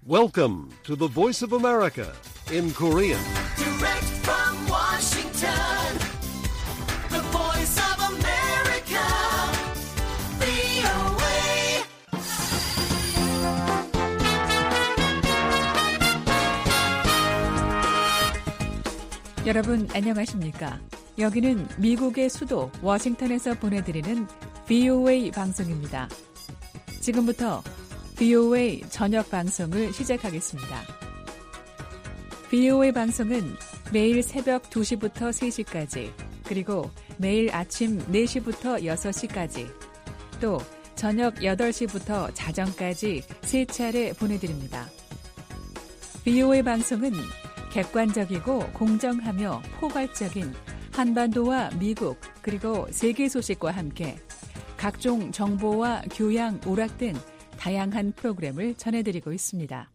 Welcome to the Voice of America in Korean. Direct from Washington, the Voice of America, VOA. 여러분 안녕하십니까? 여기는 미국의 수도 워싱턴에서 보내드리는 VOA 방송입니다. 지금부터 VOA 저녁 방송을 시작하겠습니다. VOA 방송은 매일 새벽 2시부터 3시까지, 그리고 매일 아침 4시부터 6시까지, 또 저녁 8시부터 자정까지 3차례 보내드립니다. VOA 방송은 객관적이고 공정하며 포괄적인 한반도와 미국 그리고 세계 소식과 함께 각종 정보와 교양, 오락 등 다양한 프로그램을 전해드리고 있습니다.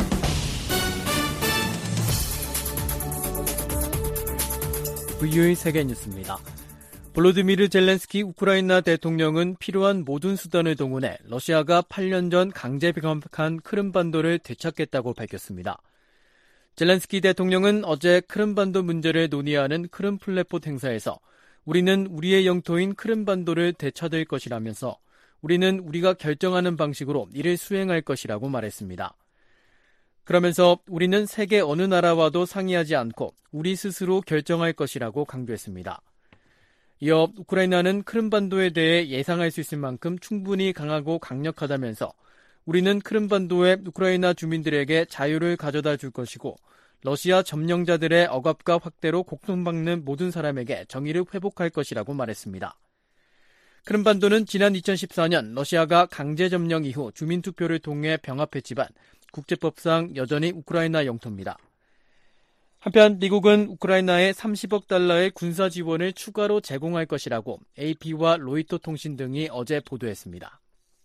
VOA 세계 뉴스입니다. 볼로디미르 젤렌스키 우크라이나 대통령은 필요한 모든 수단을 동원해 러시아가 8년 전 강제 병합한 크림반도를 되찾겠다고 밝혔습니다. 젤렌스키 대통령은 어제 크림반도 문제를 논의하는 크림 플랫폼 행사에서 우리는 우리의 영토인 크림반도를 되찾을 것이라면서 우리는 우리가 결정하는 방식으로 이를 수행할 것이라고 말했습니다. 그러면서 우리는 세계 어느 나라와도 상의하지 않고 우리 스스로 결정할 것이라고 강조했습니다. 이어 우크라이나는 크림반도에 대해 예상할 수 있을 만큼 충분히 강하고 강력하다면서 우리는 크림반도의 우크라이나 주민들에게 자유를 가져다 줄 것이고 러시아 점령자들의 억압과 확대로 고통받는 모든 사람에게 정의를 회복할 것이라고 말했습니다. 크림반도는 지난 2014년 러시아가 강제 점령 이후 주민투표를 통해 병합했지만 국제법상 여전히 우크라이나 영토입니다. 한편 미국은 우크라이나에 30억 달러의 군사 지원을 추가로 제공할 것이라고 AP와 로이터 통신 등이 어제 보도했습니다.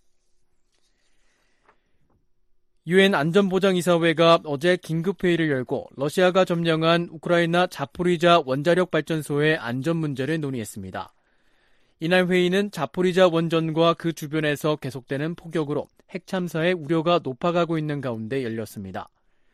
유엔 안전보장이사회가 어제 긴급회의를 열고 러시아가 점령한 우크라이나 자포리자 원자력 발전소의 안전 문제를 논의했습니다. 이날 회의는 자포리자 원전과 그 주변에서 계속되는 폭격으로 핵 참사의 우려가 높아가고 있는 가운데 열렸습니다.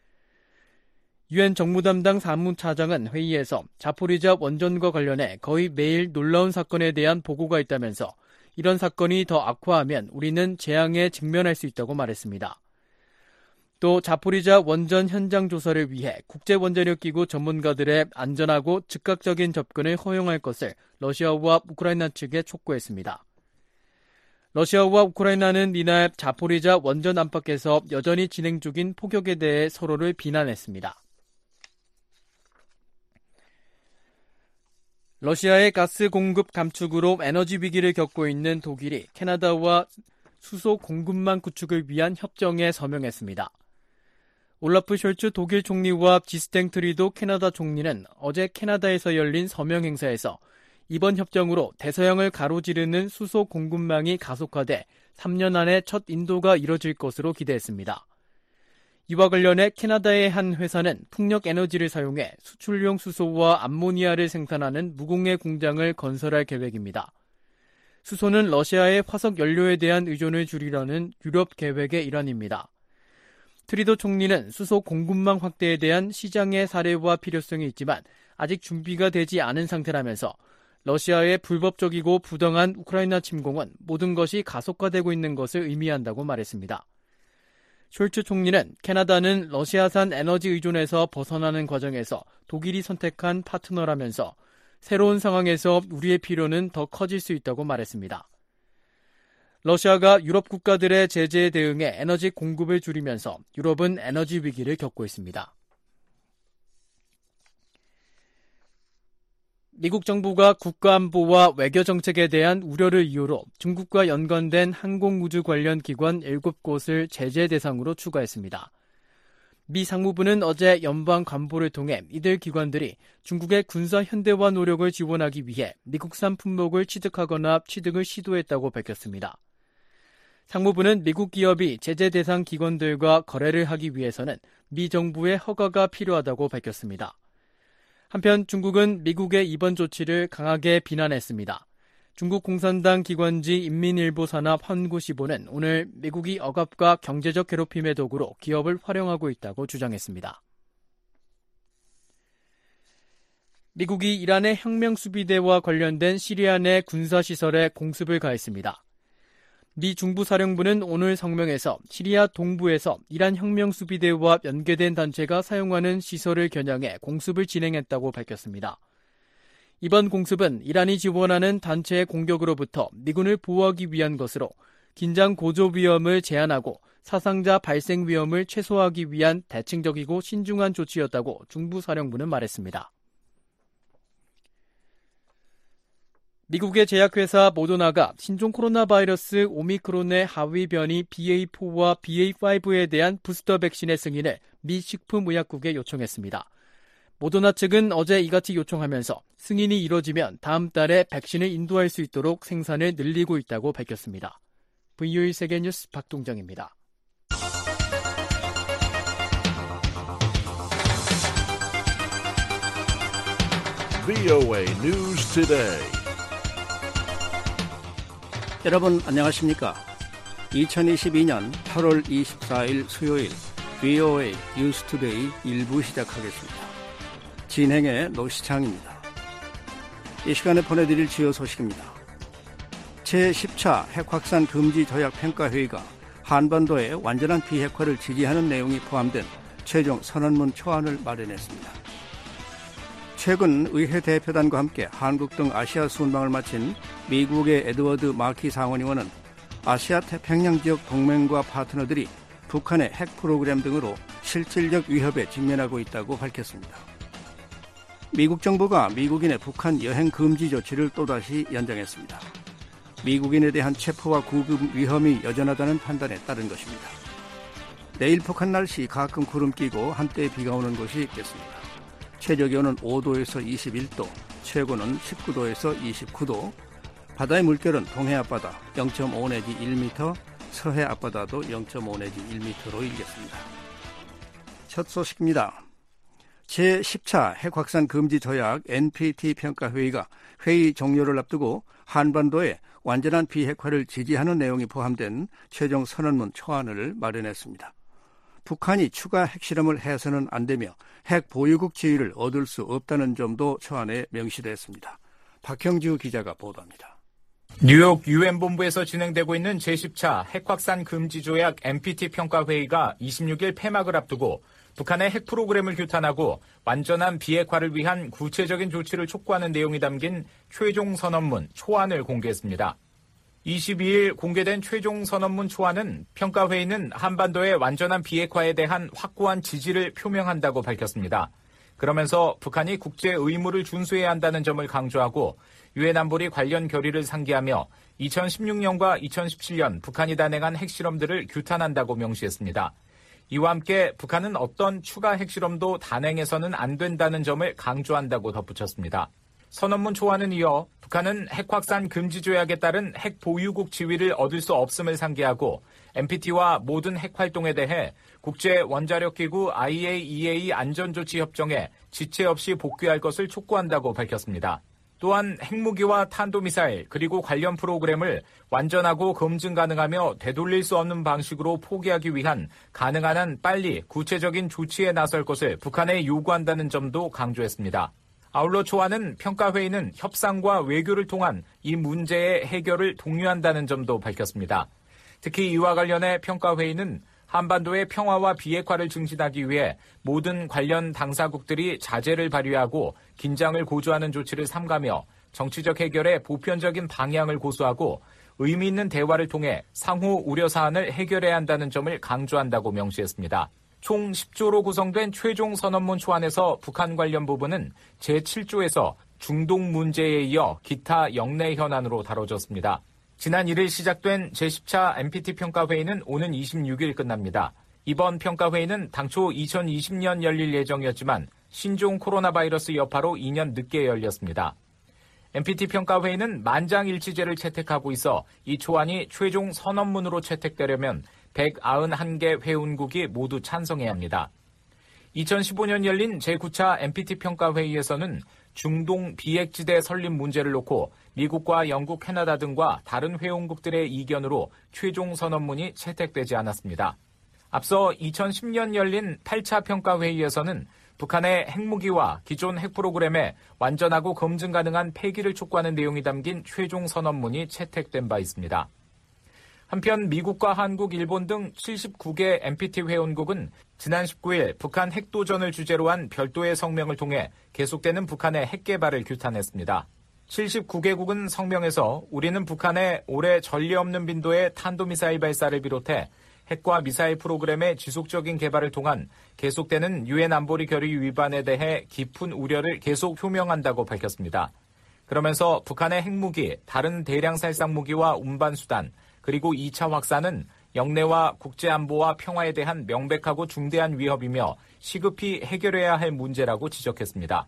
유엔 정무담당 사무차장은 회의에서 자포리자 원전과 관련해 거의 매일 놀라운 사건에 대한 보고가 있다면서 이런 사건이 더 악화하면 우리는 재앙에 직면할 수 있다고 말했습니다. 또 자포리자 원전 현장 조사를 위해 국제원자력기구 전문가들의 안전하고 즉각적인 접근을 허용할 것을 러시아와 우크라이나 측에 촉구했습니다. 러시아와 우크라이나는 이날 자포리자 원전 안팎에서 여전히 진행 중인 폭격에 대해 서로를 비난했습니다. 러시아의 가스 공급 감축으로 에너지 위기를 겪고 있는 독일이 캐나다와 수소 공급망 구축을 위한 협정에 서명했습니다. 올라프 숄츠 독일 총리와 지스탱 트리도 캐나다 총리는 어제 캐나다에서 열린 서명 행사에서 이번 협정으로 대서양을 가로지르는 수소 공급망이 가속화돼 3년 안에 첫 인도가 이뤄질 것으로 기대했습니다. 이와 관련해 캐나다의 한 회사는 풍력 에너지를 사용해 수출용 수소와 암모니아를 생산하는 무공해 공장을 건설할 계획입니다. 수소는 러시아의 화석 연료에 대한 의존을 줄이려는 유럽 계획의 일환입니다. 트리도 총리는 수소 공급망 확대에 대한 시장의 사례와 필요성이 있지만 아직 준비가 되지 않은 상태라면서 러시아의 불법적이고 부당한 우크라이나 침공은 모든 것이 가속화되고 있는 것을 의미한다고 말했습니다. 숄츠 총리는 캐나다는 러시아산 에너지 의존에서 벗어나는 과정에서 독일이 선택한 파트너라면서 새로운 상황에서 우리의 필요는 더 커질 수 있다고 말했습니다. 러시아가 유럽 국가들의 제재에 대응해 에너지 공급을 줄이면서 유럽은 에너지 위기를 겪고 있습니다. 미국 정부가 국가안보와 외교정책에 대한 우려를 이유로 중국과 연관된 항공우주 관련 기관 7곳을 제재 대상으로 추가했습니다. 미 상무부는 어제 연방관보를 통해 이들 기관들이 중국의 군사 현대화 노력을 지원하기 위해 미국산 품목을 취득하거나 취득을 시도했다고 밝혔습니다. 상무부는 미국 기업이 제재 대상 기관들과 거래를 하기 위해서는 미 정부의 허가가 필요하다고 밝혔습니다. 한편 중국은 미국의 이번 조치를 강하게 비난했습니다. 중국 공산당 기관지 인민일보 산하 헌구시보는 오늘 미국이 억압과 경제적 괴롭힘의 도구로 기업을 활용하고 있다고 주장했습니다. 미국이 이란의 혁명수비대와 관련된 시리아 내 군사시설에 공습을 가했습니다. 미 중부사령부는 오늘 성명에서 시리아 동부에서 이란 혁명수비대와 연계된 단체가 사용하는 시설을 겨냥해 공습을 진행했다고 밝혔습니다. 이번 공습은 이란이 지원하는 단체의 공격으로부터 미군을 보호하기 위한 것으로 긴장 고조 위험을 제한하고 사상자 발생 위험을 최소화하기 위한 대칭적이고 신중한 조치였다고 중부사령부는 말했습니다. 미국의 제약회사 모더나가 신종 코로나 바이러스 오미크론의 하위 변이 BA4와 BA5에 대한 부스터 백신의 승인을 미 식품의약국에 요청했습니다. 모더나 측은 어제 이같이 요청하면서 승인이 이뤄지면 다음 달에 백신을 인도할 수 있도록 생산을 늘리고 있다고 밝혔습니다. VOA 세계뉴스 박동정입니다. VOA News Today. 여러분 안녕하십니까? 2022년 8월 24일 수요일 VOA 뉴스 투데이 1부 시작하겠습니다. 진행의 노시창입니다. 이 시간에 보내드릴 주요 소식입니다. 제10차 핵확산 금지 조약 평가회의가 한반도의 완전한 비핵화를 지지하는 내용이 포함된 최종 선언문 초안을 마련했습니다. 최근 의회 대표단과 함께 한국 등 아시아 순방을 마친 미국의 에드워드 마키 상원의원은 아시아 태평양 지역 동맹과 파트너들이 북한의 핵 프로그램 등으로 실질적 위협에 직면하고 있다고 밝혔습니다. 미국 정부가 미국인의 북한 여행 금지 조치를 또다시 연장했습니다. 미국인에 대한 체포와 구금 위험이 여전하다는 판단에 따른 것입니다. 내일 북한 날씨 가끔 구름 끼고 한때 비가 오는 곳이 있겠습니다. 최저기온은 5도에서 21도, 최고는 19도에서 29도, 바다의 물결은 동해 앞바다 0.5 내지 1m, 서해 앞바다도 0.5 내지 1m로 일겠습니다. 첫 소식입니다. 제10차 핵확산 금지 조약 NPT 평가회의가 회의 종료를 앞두고 한반도의 완전한 비핵화를 지지하는 내용이 포함된 최종 선언문 초안을 마련했습니다. 북한이 추가 핵실험을 해서는 안 되며 핵 보유국 지위를 얻을 수 없다는 점도 초안에 명시됐습니다. 박형주 기자가 보도합니다. 뉴욕 유엔본부에서 진행되고 있는 제10차 핵확산 금지 조약 NPT 평가회의가 26일 폐막을 앞두고 북한의 핵 프로그램을 규탄하고 완전한 비핵화를 위한 구체적인 조치를 촉구하는 내용이 담긴 최종 선언문 초안을 공개했습니다. 22일 공개된 최종 선언문 초안은 평가회의는 한반도의 완전한 비핵화에 대한 확고한 지지를 표명한다고 밝혔습니다. 그러면서 북한이 국제 의무를 준수해야 한다는 점을 강조하고 유엔 안보리 관련 결의를 상기하며 2016년과 2017년 북한이 단행한 핵실험들을 규탄한다고 명시했습니다. 이와 함께 북한은 어떤 추가 핵실험도 단행해서는 안 된다는 점을 강조한다고 덧붙였습니다. 선언문 초안은 이어 북한은 핵확산 금지 조약에 따른 핵 보유국 지위를 얻을 수 없음을 상기하고 NPT와 모든 핵 활동에 대해 국제 원자력기구 IAEA 안전조치 협정에 지체 없이 복귀할 것을 촉구한다고 밝혔습니다. 또한 핵무기와 탄도미사일 그리고 관련 프로그램을 완전하고 검증 가능하며 되돌릴 수 없는 방식으로 포기하기 위한 가능한 한 빨리 구체적인 조치에 나설 것을 북한에 요구한다는 점도 강조했습니다. 아울러 초안은 평가회의는 협상과 외교를 통한 이 문제의 해결을 독려한다는 점도 밝혔습니다. 특히 이와 관련해 평가회의는 한반도의 평화와 비핵화를 증진하기 위해 모든 관련 당사국들이 자제를 발휘하고 긴장을 고조하는 조치를 삼가며 정치적 해결에 보편적인 방향을 고수하고 의미 있는 대화를 통해 상호 우려사안을 해결해야 한다는 점을 강조한다고 명시했습니다. 총 10조로 구성된 최종 선언문 초안에서 북한 관련 부분은 제7조에서 중동 문제에 이어 기타 영내 현안으로 다뤄졌습니다. 지난 1일 시작된 제10차 NPT 평가회의는 오는 26일 끝납니다. 이번 평가회의는 당초 2020년 열릴 예정이었지만 신종 코로나 바이러스 여파로 2년 늦게 열렸습니다. NPT 평가회의는 만장일치제를 채택하고 있어 이 초안이 최종 선언문으로 채택되려면 191개 회원국이 모두 찬성해야 합니다. 2015년 열린 제9차 NPT 평가회의에서는 중동 비핵지대 설립 문제를 놓고 미국과 영국, 캐나다 등과 다른 회원국들의 이견으로 최종 선언문이 채택되지 않았습니다. 앞서 2010년 열린 8차 평가회의에서는 북한의 핵무기와 기존 핵 프로그램에 완전하고 검증 가능한 폐기를 촉구하는 내용이 담긴 최종 선언문이 채택된 바 있습니다. 한편 미국과 한국, 일본 등 79개 NPT 회원국은 지난 19일 북한 핵도전을 주제로 한 별도의 성명을 통해 계속되는 북한의 핵 개발을 규탄했습니다. 79개국은 성명에서 우리는 북한의 올해 전례 없는 빈도의 탄도미사일 발사를 비롯해 핵과 미사일 프로그램의 지속적인 개발을 통한 계속되는 유엔 안보리 결의 위반에 대해 깊은 우려를 계속 표명한다고 밝혔습니다. 그러면서 북한의 핵무기, 다른 대량 살상 무기와 운반수단, 그리고 2차 확산은 영내와 국제안보와 평화에 대한 명백하고 중대한 위협이며 시급히 해결해야 할 문제라고 지적했습니다.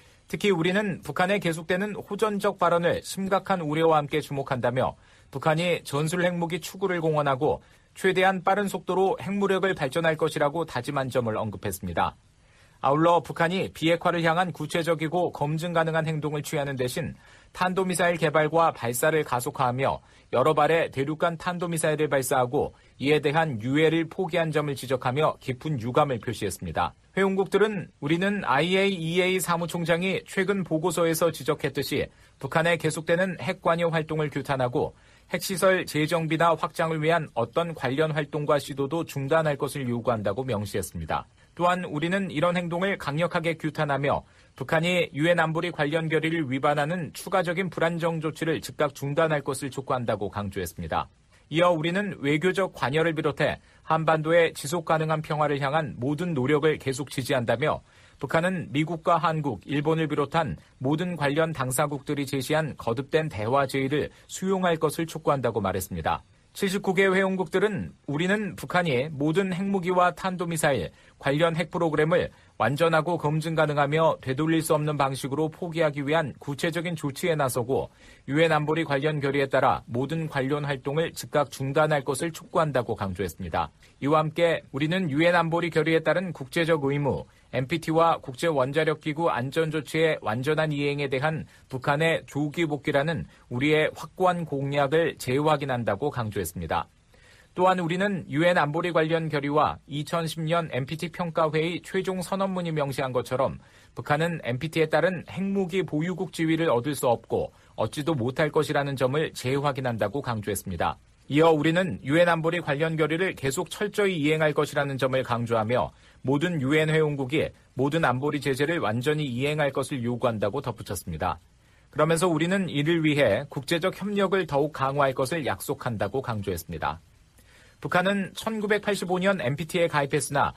특히 우리는 북한의 계속되는 호전적 발언을 심각한 우려와 함께 주목한다며 북한이 전술 핵무기 추구를 공언하고 최대한 빠른 속도로 핵무력을 발전할 것이라고 다짐한 점을 언급했습니다. 아울러 북한이 비핵화를 향한 구체적이고 검증 가능한 행동을 취하는 대신 탄도미사일 개발과 발사를 가속화하며 여러 발의 대륙간 탄도미사일을 발사하고 이에 대한 유해를 포기한 점을 지적하며 깊은 유감을 표시했습니다. 회원국들은 우리는 IAEA 사무총장이 최근 보고서에서 지적했듯이 북한의 계속되는 핵 관여 활동을 규탄하고 핵시설 재정비나 확장을 위한 어떤 관련 활동과 시도도 중단할 것을 요구한다고 명시했습니다. 또한 우리는 이런 행동을 강력하게 규탄하며 북한이 유엔 안보리 관련 결의를 위반하는 추가적인 불안정 조치를 즉각 중단할 것을 촉구한다고 강조했습니다. 이어 우리는 외교적 관여를 비롯해 한반도의 지속 가능한 평화를 향한 모든 노력을 계속 지지한다며 북한은 미국과 한국, 일본을 비롯한 모든 관련 당사국들이 제시한 거듭된 대화 제의를 수용할 것을 촉구한다고 말했습니다. 79개 회원국들은 우리는 북한이 모든 핵무기와 탄도미사일, 관련 핵 프로그램을 완전하고 검증 가능하며 되돌릴 수 없는 방식으로 포기하기 위한 구체적인 조치에 나서고 유엔 안보리 관련 결의에 따라 모든 관련 활동을 즉각 중단할 것을 촉구한다고 강조했습니다. 이와 함께 우리는 유엔 안보리 결의에 따른 국제적 의무, NPT와 국제원자력기구 안전조치의 완전한 이행에 대한 북한의 조기 복귀라는 우리의 확고한 공약을 재확인한다고 강조했습니다. 또한 우리는 유엔 안보리 관련 결의와 2010년 NPT 평가회의 최종 선언문이 명시한 것처럼 북한은 NPT에 따른 핵무기 보유국 지위를 얻을 수 없고 얻지도 못할 것이라는 점을 재확인한다고 강조했습니다. 이어 우리는 유엔 안보리 관련 결의를 계속 철저히 이행할 것이라는 점을 강조하며 모든 유엔 회원국이 모든 안보리 제재를 완전히 이행할 것을 요구한다고 덧붙였습니다. 그러면서 우리는 이를 위해 국제적 협력을 더욱 강화할 것을 약속한다고 강조했습니다. 북한은 1985년 NPT에 가입했으나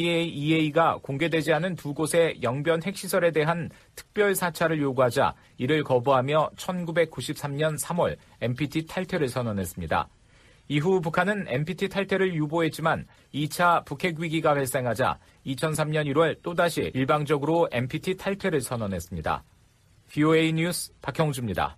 IAEA가 공개되지 않은 두 곳의 영변 핵시설에 대한 특별 사찰을 요구하자 이를 거부하며 1993년 3월 NPT 탈퇴를 선언했습니다. 이후 북한은 NPT 탈퇴를 유보했지만 2차 북핵 위기가 발생하자 2003년 1월 또다시 일방적으로 NPT 탈퇴를 선언했습니다. VOA 뉴스 박형주입니다.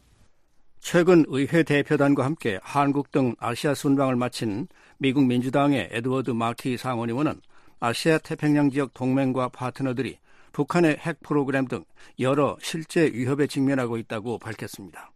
최근 의회 대표단과 함께 한국 등 아시아 순방을 마친 미국 민주당의 에드워드 마키 상원의원은 아시아 태평양 지역 동맹과 파트너들이 북한의 핵 프로그램 등 여러 실제 위협에 직면하고 있다고 밝혔습니다.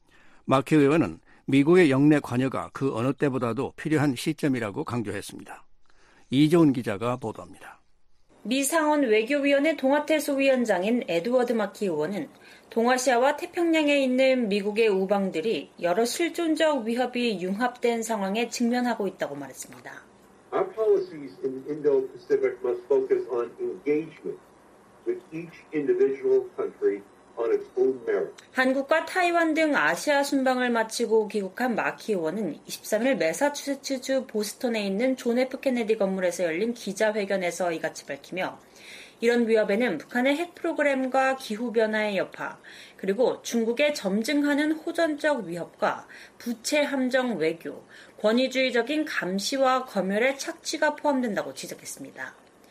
마키 의원은 미국의 영내 관여가 그 어느 때보다도 필요한 시점이라고 강조했습니다. 이재훈 기자가 보도합니다. 미 상원 외교위원회 동아태소위원장인 에드워드 마키 의원은 동아시아와 태평양에 있는 미국의 우방들이 여러 실존적 위협이 융합된 상황에 직면하고 있다고 말했습니다. Our policies in the Indo-Pacific must focus on engagement with each individual country on its own merit. 한국과 타이완 등 아시아 순방을 마치고 귀국한 마키 의원은 23일 매사추세츠주 보스턴에 있는 존 F 케네디 건물에서 열린 기자회견에서 이같이 밝히며 이런 위협에는 북한의 핵 프로그램과 기후변화의 여파, 그리고 중국의 점증하는 호전적 위협과 부채 함정 외교, 권위주의적인 감시와 검열의 착취가 포함된다고 지적했습니다.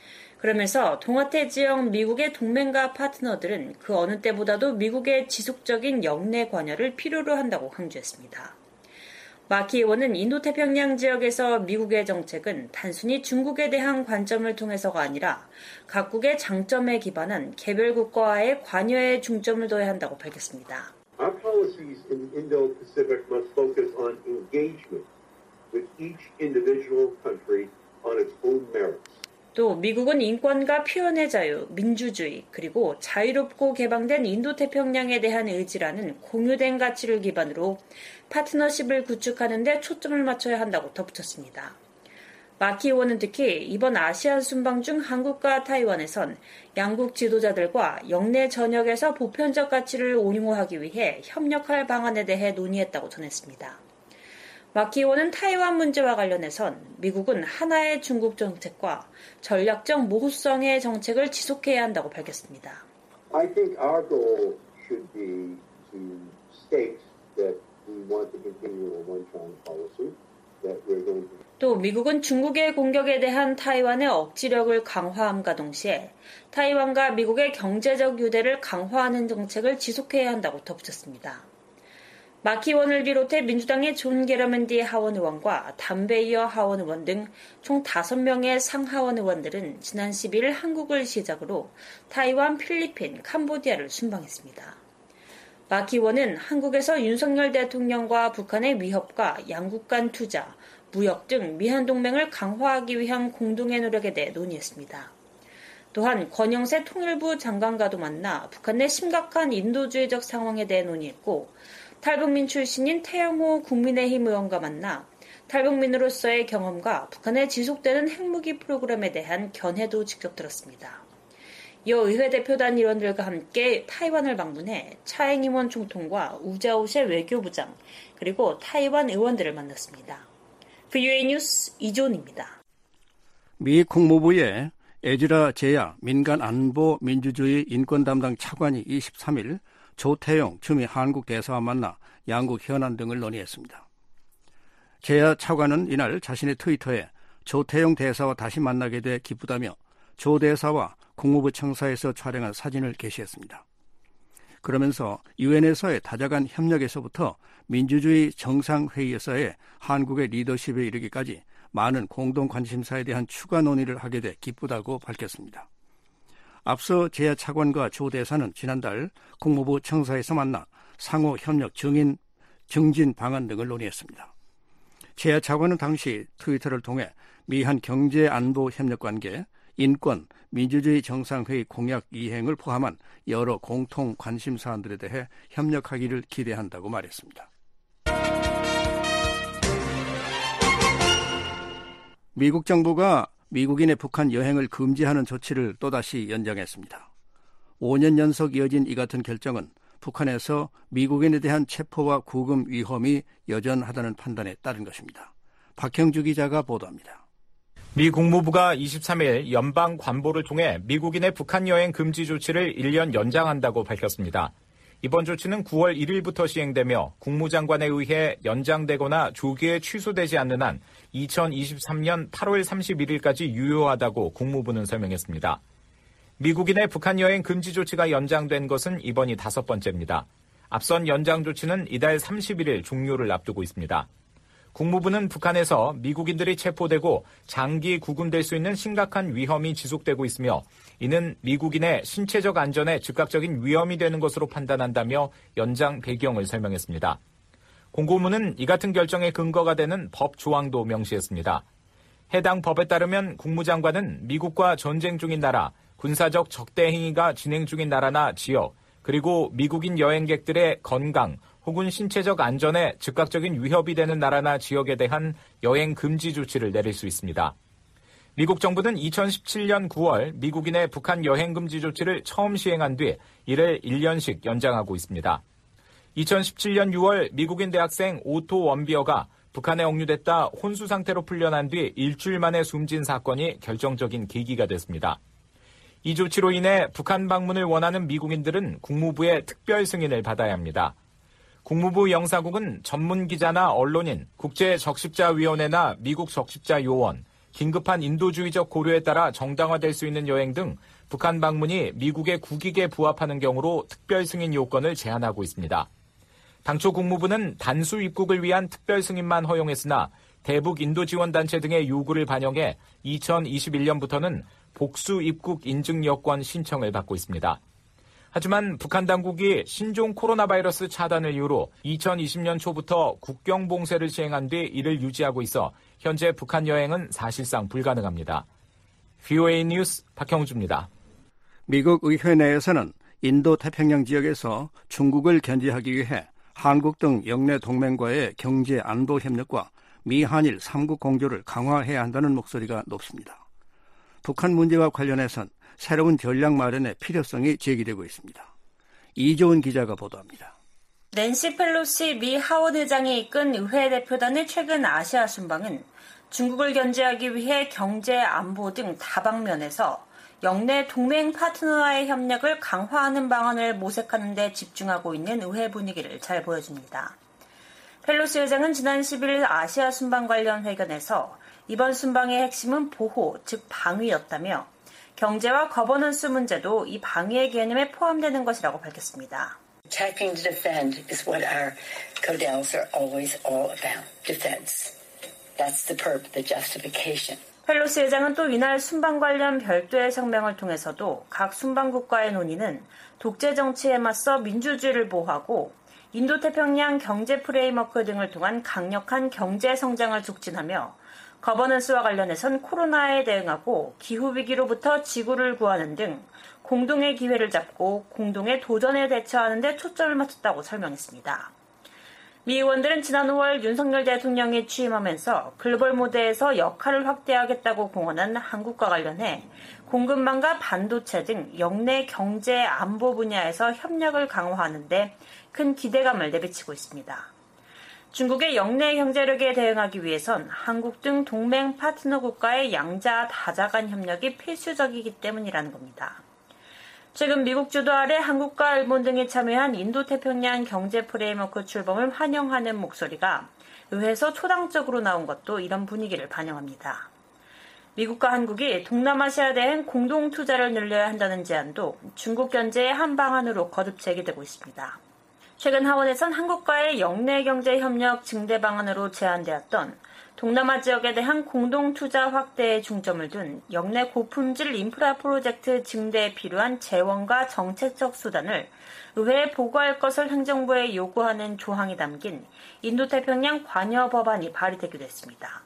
그러면서 동아태 지역 미국의 동맹과 파트너들은 그 어느 때보다도 미국의 지속적인 영내 관여를 필요로 한다고 강조했습니다. 마키 의원은 인도태평양 지역에서 미국의 정책은 단순히 중국에 대한 관점을 통해서가 아니라 각국의 장점에 기반한 개별 국가와의 관여에 중점을 둬야 한다고 밝혔습니다. Our policies in the Indo-Pacific must focus on engagement with each individual country on its own merits. 또 미국은 인권과 표현의 자유, 민주주의, 그리고 자유롭고 개방된 인도태평양에 대한 의지라는 공유된 가치를 기반으로 파트너십을 구축하는 데 초점을 맞춰야 한다고 덧붙였습니다. 마키 의원은 특히 이번 아시안 순방 중 한국과 타이완에선 양국 지도자들과 영내 전역에서 보편적 가치를 옹호하기 위해 협력할 방안에 대해 논의했다고 전했습니다. 마키 의원은 타이완 문제와 관련해선 미국은 하나의 중국 정책과 전략적 모호성의 정책을 지속해야 한다고 밝혔습니다. I think our goal should be to state that we want to continue a one-China policy, that we're going to 또 미국은 중국의 공격에 대한 타이완의 억지력을 강화함과 동시에 타이완과 미국의 경제적 유대를 강화하는 정책을 지속해야 한다고 덧붙였습니다. 마키 의원을 비롯해 민주당의 존 게러맨디 하원 의원과 담베이어 하원 의원 등 총 5명의 상하원 의원들은 지난 11일 한국을 시작으로 타이완, 필리핀, 캄보디아를 순방했습니다. 마키 의원은 한국에서 윤석열 대통령과 북한의 위협과 양국 간 투자, 무역 등 미한동맹을 강화하기 위한 공동의 노력에 대해 논의했습니다. 또한 권영세 통일부 장관과도 만나 북한 내 심각한 인도주의적 상황에 대해 논의했고 탈북민 출신인 태영호 국민의힘 의원과 만나 탈북민으로서의 경험과 북한의 지속되는 핵무기 프로그램에 대한 견해도 직접 들었습니다. 이어 의회 대표단 일원들과 함께 타이완을 방문해 차잉 의원 총통과 우자오셰 외교부장 그리고 타이완 의원들을 만났습니다. VOA 뉴스 이존입니다. 미 국무부의 에즈라 제야 민간안보 민주주의 인권 담당 차관이 23일 조태용 주미 한국 대사와 만나 양국 현안 등을 논의했습니다. 제야 차관은 이날 자신의 트위터에 조태용 대사와 다시 만나게 돼 기쁘다며 조 대사와 국무부 청사에서 촬영한 사진을 게시했습니다. 그러면서 유엔에서의 다자간 협력에서부터 민주주의 정상회의에서의 한국의 리더십에 이르기까지 많은 공동 관심사에 대한 추가 논의를 하게 돼 기쁘다고 밝혔습니다. 앞서 제야 차관과 조 대사는 지난달 국무부 청사에서 만나 상호 협력 증진 방안 등을 논의했습니다. 제야 차관은 당시 트위터를 통해 미한 경제안보 협력관계, 인권, 민주주의 정상회의 공약 이행을 포함한 여러 공통 관심 사안들에 대해 협력하기를 기대한다고 말했습니다. 미국 정부가 미국인의 북한 여행을 금지하는 조치를 또다시 연장했습니다. 5년 연속 이어진 이 같은 결정은 북한에서 미국인에 대한 체포와 구금 위험이 여전하다는 판단에 따른 것입니다. 박형주 기자가 보도합니다. 미 국무부가 23일 연방 관보를 통해 미국인의 북한 여행 금지 조치를 1년 연장한다고 밝혔습니다. 이번 조치는 9월 1일부터 시행되며 국무장관에 의해 연장되거나 조기에 취소되지 않는 한 2023년 8월 31일까지 유효하다고 국무부는 설명했습니다. 미국인의 북한 여행 금지 조치가 연장된 것은 이번이 5번째입니다. 앞선 연장 조치는 이달 31일 종료를 앞두고 있습니다. 국무부는 북한에서 미국인들이 체포되고 장기 구금될 수 있는 심각한 위험이 지속되고 있으며 이는 미국인의 신체적 안전에 즉각적인 위험이 되는 것으로 판단한다며 연장 배경을 설명했습니다. 공고문은 이 같은 결정의 근거가 되는 법 조항도 명시했습니다. 해당 법에 따르면 국무장관은 미국과 전쟁 중인 나라, 군사적 적대 행위가 진행 중인 나라나 지역, 그리고 미국인 여행객들의 건강 혹은 신체적 안전에 즉각적인 위협이 되는 나라나 지역에 대한 여행 금지 조치를 내릴 수 있습니다. 미국 정부는 2017년 9월 미국인의 북한 여행 금지 조치를 처음 시행한 뒤 이를 1년씩 연장하고 있습니다. 2017년 6월 미국인 대학생 오토 원비어가 북한에 억류됐다 혼수 상태로 풀려난 뒤 일주일 만에 숨진 사건이 결정적인 계기가 됐습니다. 이 조치로 인해 북한 방문을 원하는 미국인들은 국무부의 특별 승인을 받아야 합니다. 국무부 영사국은 전문 기자나 언론인, 국제적십자위원회나 미국 적십자요원, 긴급한 인도주의적 고려에 따라 정당화될 수 있는 여행 등 북한 방문이 미국의 국익에 부합하는 경우로 특별 승인 요건을 제한하고 있습니다. 당초 국무부는 단수 입국을 위한 특별 승인만 허용했으나 대북 인도 지원단체 등의 요구를 반영해 2021년부터는 복수 입국 인증 여권 신청을 받고 있습니다. 하지만 북한 당국이 신종 코로나 바이러스 차단을 이유로 2020년 초부터 국경 봉쇄를 시행한 뒤 이를 유지하고 있어 현재 북한 여행은 사실상 불가능합니다. VOA 뉴스 박형주입니다. 미국 의회 내에서는 인도 태평양 지역에서 중국을 견제하기 위해 한국 등 영내 동맹과의 경제 안보 협력과 미한일 3국 공조를 강화해야 한다는 목소리가 높습니다. 북한 문제와 관련해선 새로운 전략 마련의 필요성이 제기되고 있습니다. 이조은 기자가 보도합니다. 낸시 펠로시 미 하원 의장이 이끈 의회 대표단의 최근 아시아 순방은 중국을 견제하기 위해 경제, 안보 등 다방면에서 영내 동맹 파트너와의 협력을 강화하는 방안을 모색하는 데 집중하고 있는 의회 분위기를 잘 보여줍니다. 펠로시 의장은 지난 10일 아시아 순방 관련 회견에서 이번 순방의 핵심은 보호, 즉 방위였다며 경제와 거버넌스 문제도 이 방위의 개념에 포함되는 것이라고 밝혔습니다. Attacking to defend is what our CODELs are always all about. Defense. That's the purpose, the justification. 펠로시 의장은 또 이날 순방 관련 별도의 성명을 통해서도 각 순방국과의 논의는 독재 정치에 맞서 민주주의를 보호하고 인도태평양 경제 프레임워크 등을 통한 강력한 경제 성장을 촉진하며 거버넌스와 관련해선 코로나에 대응하고 기후위기로부터 지구를 구하는 등 공동의 기회를 잡고 공동의 도전에 대처하는 데 초점을 맞췄다고 설명했습니다. 미 의원들은 지난 5월 윤석열 대통령이 취임하면서 글로벌 무대에서 역할을 확대하겠다고 공언한 한국과 관련해 공급망과 반도체 등 영내 경제 안보 분야에서 협력을 강화하는 데 큰 기대감을 내비치고 있습니다. 중국의 영내 경제력에 대응하기 위해선 한국 등 동맹 파트너 국가의 양자 다자간 협력이 필수적이기 때문이라는 겁니다. 최근 미국 주도 아래 한국과 일본 등이 참여한 인도태평양 경제 프레임워크 출범을 환영하는 목소리가 의회에서 초당적으로 나온 것도 이런 분위기를 반영합니다. 미국과 한국이 동남아시아 대행 공동 투자를 늘려야 한다는 제안도 중국 견제의 한 방안으로 거듭 제기되고 있습니다. 최근 하원에선 한국과의 영내 경제 협력 증대 방안으로 제안되었던 동남아 지역에 대한 공동 투자 확대에 중점을 둔 영내 고품질 인프라 프로젝트 증대에 필요한 재원과 정책적 수단을 의회에 보고할 것을 행정부에 요구하는 조항이 담긴 인도태평양 관여 법안이 발의되기도 했습니다.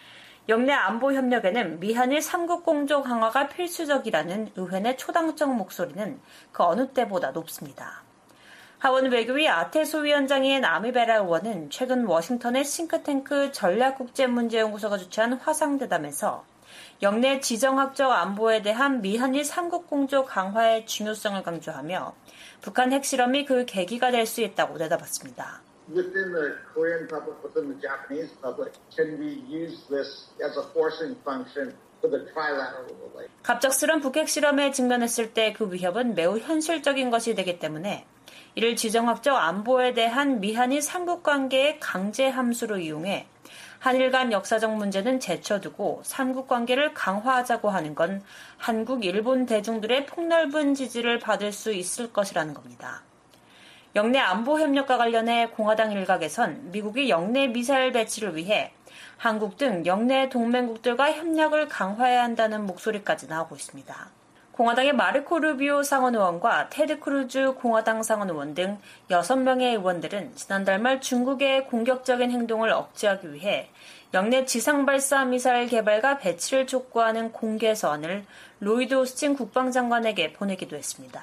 영내 안보 협력에는 미한일 3국 공조 강화가 필수적이라는 의회 내 초당적 목소리는 그 어느 때보다 높습니다. 하원 외교위 아테소 위원장인 아미베라 의원은 최근 워싱턴의 싱크탱크 전략국제문제연구소가 주최한 화상대담에서 영내 지정학적 안보에 대한 미한일 3국 공조 강화의 중요성을 강조하며 북한 핵실험이 그 계기가 될 수 있다고 내다봤습니다. Within the Korean public, within the Japanese public, can we use this as a forcing function for the trilateral relations? 갑작스런 북핵 실험에 직면했을 때 그 위협은 매우 현실적인 것이 되기 때문에 이를 지정학적 안보에 대한 미한일 3국 관계의 강제 함수로 이용해 한일 간 역사적 문제는 제쳐두고 3국 관계를 강화하자고 하는 건 한국, 일본 대중들의 폭넓은 지지를 받을 수 있을 것이라는 겁니다. 영내 안보 협력과 관련해 공화당 일각에선 미국이 영내 미사일 배치를 위해 한국 등 영내 동맹국들과 협력을 강화해야 한다는 목소리까지 나오고 있습니다. 공화당의 마르코 루비오 상원의원과 테드 크루즈 공화당 상원의원 등 6명의 의원들은 지난달 말 중국의 공격적인 행동을 억제하기 위해 영내 지상발사 미사일 개발과 배치를 촉구하는 공개 서한을 로이드 오스틴 국방장관에게 보내기도 했습니다.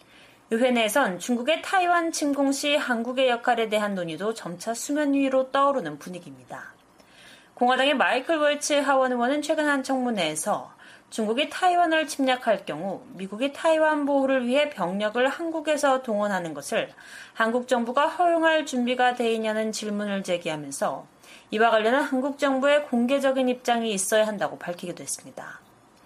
의회 내에선 중국의 타이완 침공 시 한국의 역할에 대한 논의도 점차 수면 위로 떠오르는 분위기입니다. 공화당의 마이클 월츠 하원 의원은 최근 한 청문회에서 중국이 타이완을 침략할 경우 미국이 타이완 보호를 위해 병력을 한국에서 동원하는 것을 한국 정부가 허용할 준비가 돼 있냐는 질문을 제기하면서 이와 관련한 한국 정부의 공개적인 입장이 있어야 한다고 밝히기도 했습니다.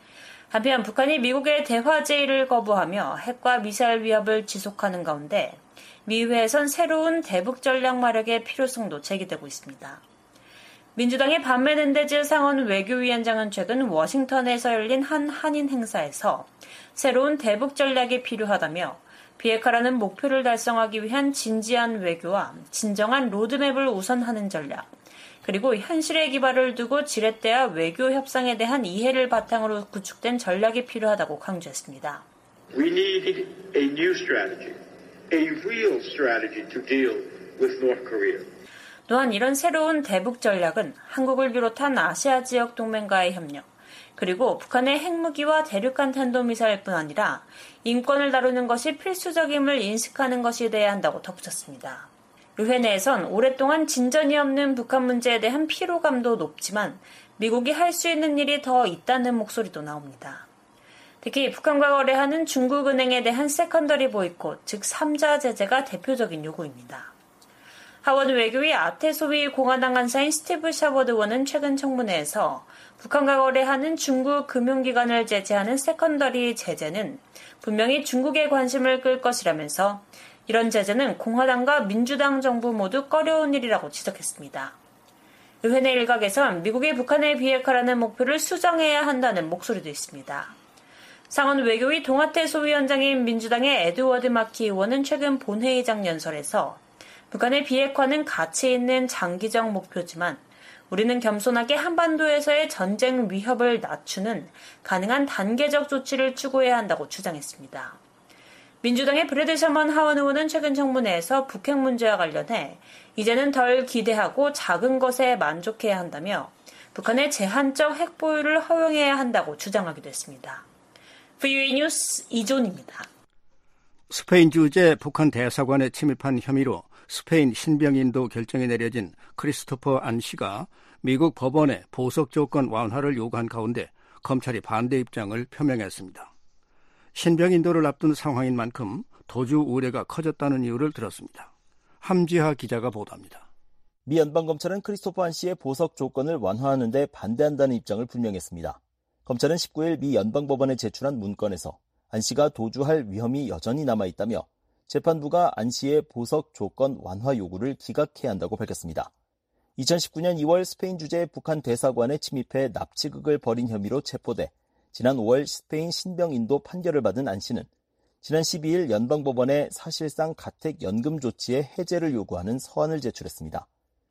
한편 북한이 미국의 대화 제의를 거부하며 핵과 미사일 위협을 지속하는 가운데 미의회에선 새로운 대북 전략 마련의 필요성도 제기되고 있습니다. 민주당의 반메넨데즈 상원 외교위원장은 최근 워싱턴에서 열린 한 한인 행사에서 새로운 대북 전략이 필요하다며 비핵화라는 목표를 달성하기 위한 진지한 외교와 진정한 로드맵을 우선하는 전략, 그리고 현실의 기반을 두고 지렛대와 외교 협상에 대한 이해를 바탕으로 구축된 전략이 필요하다고 강조했습니다. We need a new strategy, a real strategy to deal with North Korea. 또한 이런 새로운 대북 전략은 한국을 비롯한 아시아 지역 동맹과의 협력, 그리고 북한의 핵무기와 대륙간 탄도미사일뿐 아니라 인권을 다루는 것이 필수적임을 인식하는 것이 돼야 한다고 덧붙였습니다. 의회 내에선 오랫동안 진전이 없는 북한 문제에 대한 피로감도 높지만 미국이 할 수 있는 일이 더 있다는 목소리도 나옵니다. 특히 북한과 거래하는 중국은행에 대한 세컨더리 보이콧, 즉 3자 제재가 대표적인 요구입니다. 하워드 외교위 아테소위 공화당 간사인 스티브 샤버드 원은 최근 청문회에서 북한과 거래하는 중국 금융기관을 제재하는 세컨더리 제재는 분명히 중국의 관심을 끌 것이라면서 이런 제재는 공화당과 민주당 정부 모두 꺼려온 일이라고 지적했습니다. 의회 내 일각에선 미국이 북한의 비핵화라는 목표를 수정해야 한다는 목소리도 있습니다. 상원 외교위 동아태 소위원장인 민주당의 에드워드 마키 의원은 최근 본회의장 연설에서 북한의 비핵화는 가치 있는 장기적 목표지만 우리는 겸손하게 한반도에서의 전쟁 위협을 낮추는 가능한 단계적 조치를 추구해야 한다고 주장했습니다. 민주당의 브래드 셔먼 하원 의원은 최근 청문회에서 북핵 문제와 관련해 이제는 덜 기대하고 작은 것에 만족해야 한다며 북한의 제한적 핵 보유를 허용해야 한다고 주장하기도 했습니다. VOA 뉴스 이존입니다. 스페인 주재 북한 대사관에 침입한 혐의로 스페인 신병인도 결정이 내려진 크리스토퍼 안 씨가 미국 법원에 보석 조건 완화를 요구한 가운데 검찰이 반대 입장을 표명했습니다. 신병인도를 앞둔 상황인 만큼 도주 우려가 커졌다는 이유를 들었습니다. 함지하 기자가 보도합니다. 미 연방검찰은 크리스토퍼 안 씨의 보석 조건을 완화하는 데 반대한다는 입장을 분명했습니다. 검찰은 19일 미 연방법원에 제출한 문건에서 안 씨가 도주할 위험이 여전히 남아있다며 재판부가 안 씨의 보석 조건 완화 요구를 기각해야 한다고 밝혔습니다. 2019년 2월 스페인 주재 북한 대사관에 침입해 납치극을 벌인 혐의로 체포돼 지난 5월 스페인 신병인도 판결을 받은 안 씨는 지난 12일 연방법원에 사실상 가택연금 조치의 해제를 요구하는 서한을 제출했습니다.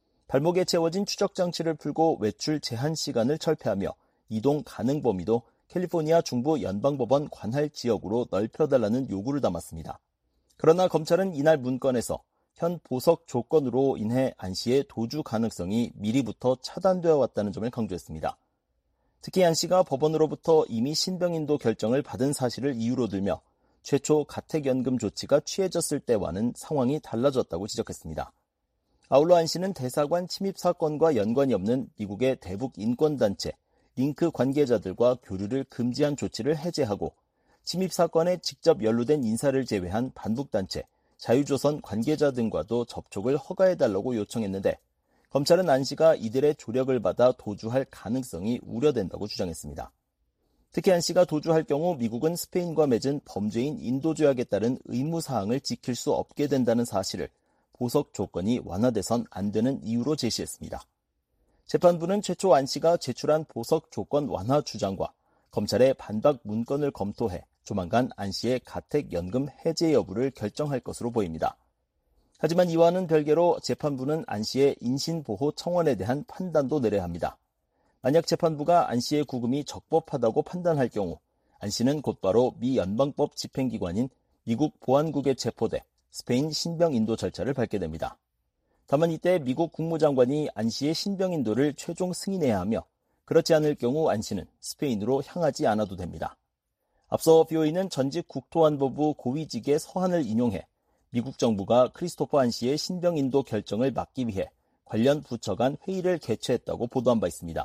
발목에 채워진 추적장치를 풀고 외출 제한 시간을 철폐하며 이동 가능 범위도 캘리포니아 중부 연방법원 관할 지역으로 넓혀달라는 요구를 담았습니다. 그러나 검찰은 이날 문건에서 현 보석 조건으로 인해 안 씨의 도주 가능성이 미리부터 차단되어 왔다는 점을 강조했습니다. 특히 안 씨가 법원으로부터 이미 신병인도 결정을 받은 사실을 이유로 들며 최초 가택연금 조치가 취해졌을 때와는 상황이 달라졌다고 지적했습니다. 아울러 안 씨는 대사관 침입 사건과 연관이 없는 미국의 대북 인권단체 링크 관계자들과 교류를 금지한 조치를 해제하고 침입 사건에 직접 연루된 인사를 제외한 반북단체 자유조선 관계자 등과도 접촉을 허가해달라고 요청했는데 검찰은 안 씨가 이들의 조력을 받아 도주할 가능성이 우려된다고 주장했습니다. 특히 안 씨가 도주할 경우 미국은 스페인과 맺은 범죄인 인도조약에 따른 의무사항을 지킬 수 없게 된다는 사실을 보석 조건이 완화돼선 안 되는 이유로 제시했습니다. 재판부는 최초 안 씨가 제출한 보석 조건 완화 주장과 검찰의 반박 문건을 검토해 조만간 안 씨의 가택연금 해제 여부를 결정할 것으로 보입니다. 하지만 이와는 별개로 재판부는 안 씨의 인신보호 청원에 대한 판단도 내려야 합니다. 만약 재판부가 안 씨의 구금이 적법하다고 판단할 경우 안 씨는 곧바로 미 연방법 집행기관인 미국 보안국에 체포돼 스페인 신병인도 절차를 밟게 됩니다. 다만 이때 미국 국무장관이 안 씨의 신병인도를 최종 승인해야 하며 그렇지 않을 경우 안 씨는 스페인으로 향하지 않아도 됩니다. 앞서 BOE는 전직 국토안보부 고위직의 서한을 인용해 미국 정부가 크리스토퍼 안 씨의 신병인도 결정을 막기 위해 관련 부처 간 회의를 개최했다고 보도한 바 있습니다.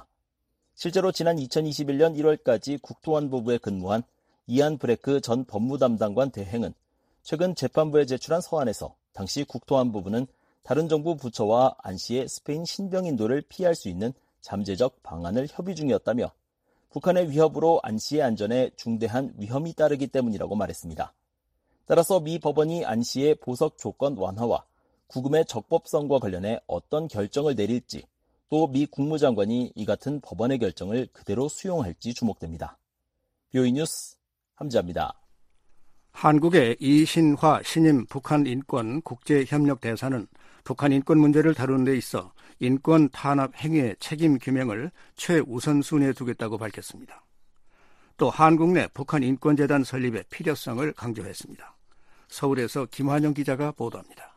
실제로 지난 2021년 1월까지 국토안보부에 근무한 이안 브레크 전 법무담당관 대행은 최근 재판부에 제출한 서한에서 당시 국토안보부는 다른 정부 부처와 안 씨의 스페인 신병인도를 피할 수 있는 잠재적 방안을 협의 중이었다며 북한의 위협으로 안 씨의 안전에 중대한 위험이 따르기 때문이라고 말했습니다. 따라서 미 법원이 안 씨의 보석 조건 완화와 구금의 적법성과 관련해 어떤 결정을 내릴지 또 미 국무장관이 이 같은 법원의 결정을 그대로 수용할지 주목됩니다. BOE 뉴스 함지아입니다. 한국의 이신화 신임 북한인권 국제협력대사는 북한 인권 문제를 다루는 데 있어 인권 탄압 행위의 책임 규명을 최우선순위에 두겠다고 밝혔습니다. 또 한국 내 북한인권재단 설립의 필요성을 강조했습니다. 서울에서 김환영 기자가 보도합니다.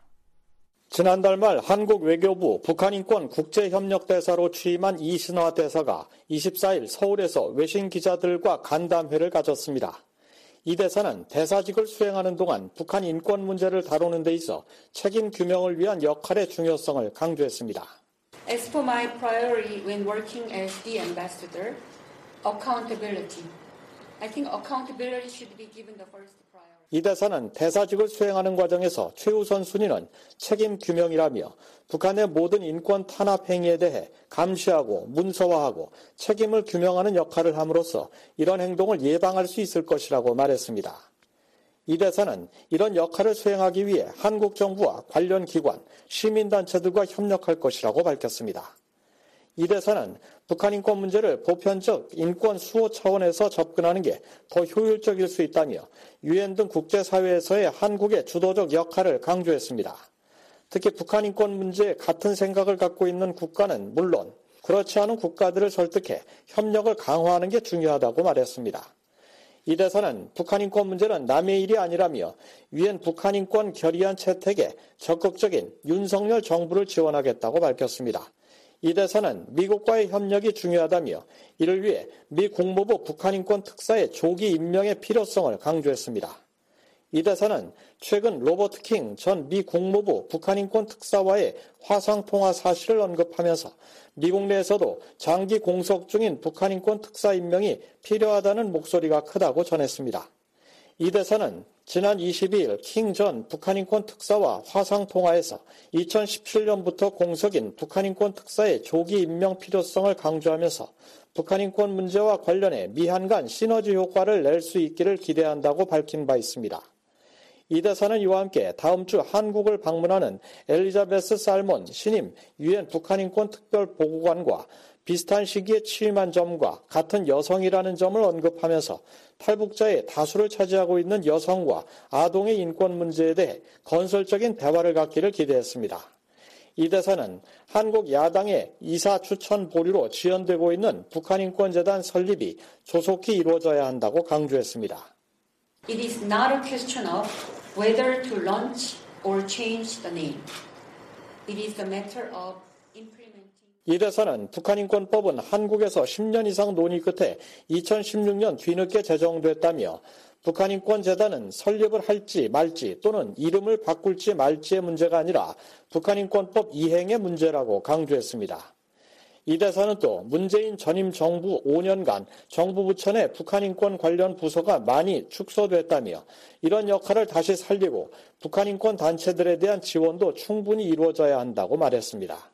지난달 말 한국 외교부 북한인권 국제협력대사로 취임한 이신화 대사가 24일 서울에서 외신 기자들과 간담회를 가졌습니다. 이 대사는 대사직을 수행하는 동안 북한 인권 문제를 다루는 데 있어 책임 규명을 위한 역할의 중요성을 강조했습니다. As for my priority when working as the ambassador, accountability. I think accountability should be given the first priority. 이 대사는 대사직을 수행하는 과정에서 최우선 순위는 책임 규명이라며 북한의 모든 인권 탄압 행위에 대해 감시하고 문서화하고 책임을 규명하는 역할을 함으로써 이런 행동을 예방할 수 있을 것이라고 말했습니다. 이 대사는 이런 역할을 수행하기 위해 한국 정부와 관련 기관, 시민단체들과 협력할 것이라고 밝혔습니다. 이 대사는 북한 인권 문제를 보편적 인권 수호 차원에서 접근하는 게 더 효율적일 수 있다며 유엔 등 국제사회에서의 한국의 주도적 역할을 강조했습니다. 특히 북한 인권 문제에 같은 생각을 갖고 있는 국가는 물론 그렇지 않은 국가들을 설득해 협력을 강화하는 게 중요하다고 말했습니다. 이 대사는 북한 인권 문제는 남의 일이 아니라며 유엔 북한 인권 결의안 채택에 적극적인 윤석열 정부를 지원하겠다고 밝혔습니다. 이 대사는 미국과의 협력이 중요하다며 이를 위해 미 국무부 북한인권 특사의 조기 임명의 필요성을 강조했습니다. 이 대사는 최근 로버트 킹 전 미 국무부 북한인권 특사와의 화상통화 사실을 언급하면서 미국 내에서도 장기 공석 중인 북한인권 특사 임명이 필요하다는 목소리가 크다고 전했습니다. 이 대사는 지난 22일 킹 전 북한인권 특사와 화상통화에서 2017년부터 공석인 북한인권 특사의 조기 임명 필요성을 강조하면서 북한인권 문제와 관련해 미한 간 시너지 효과를 낼 수 있기를 기대한다고 밝힌 바 있습니다. 이 대사는 이와 함께 다음 주 한국을 방문하는 엘리자베스 살몬 신임 유엔 북한인권 특별보고관과 비슷한 시기에 취임한 점과 같은 여성이라는 점을 언급하면서 탈북자의 다수를 차지하고 있는 여성과 아동의 인권 문제에 대해 건설적인 대화를 갖기를 기대했습니다. 이 대사는 한국 야당의 이사 추천 보류로 지연되고 있는 북한인권재단 설립이 조속히 이루어져야 한다고 강조했습니다. It is not a question of whether to launch or change the name. It is a matter of implementing. 이 대사는 북한인권법은 한국에서 10년 이상 논의 끝에 2016년 뒤늦게 제정됐다며 북한인권재단은 설립을 할지 말지 또는 이름을 바꿀지 말지의 문제가 아니라 북한인권법 이행의 문제라고 강조했습니다. 이 대사는 또 문재인 전임 정부 5년간 정부 부처 내 북한인권 관련 부서가 많이 축소됐다며 이런 역할을 다시 살리고 북한인권 단체들에 대한 지원도 충분히 이루어져야 한다고 말했습니다.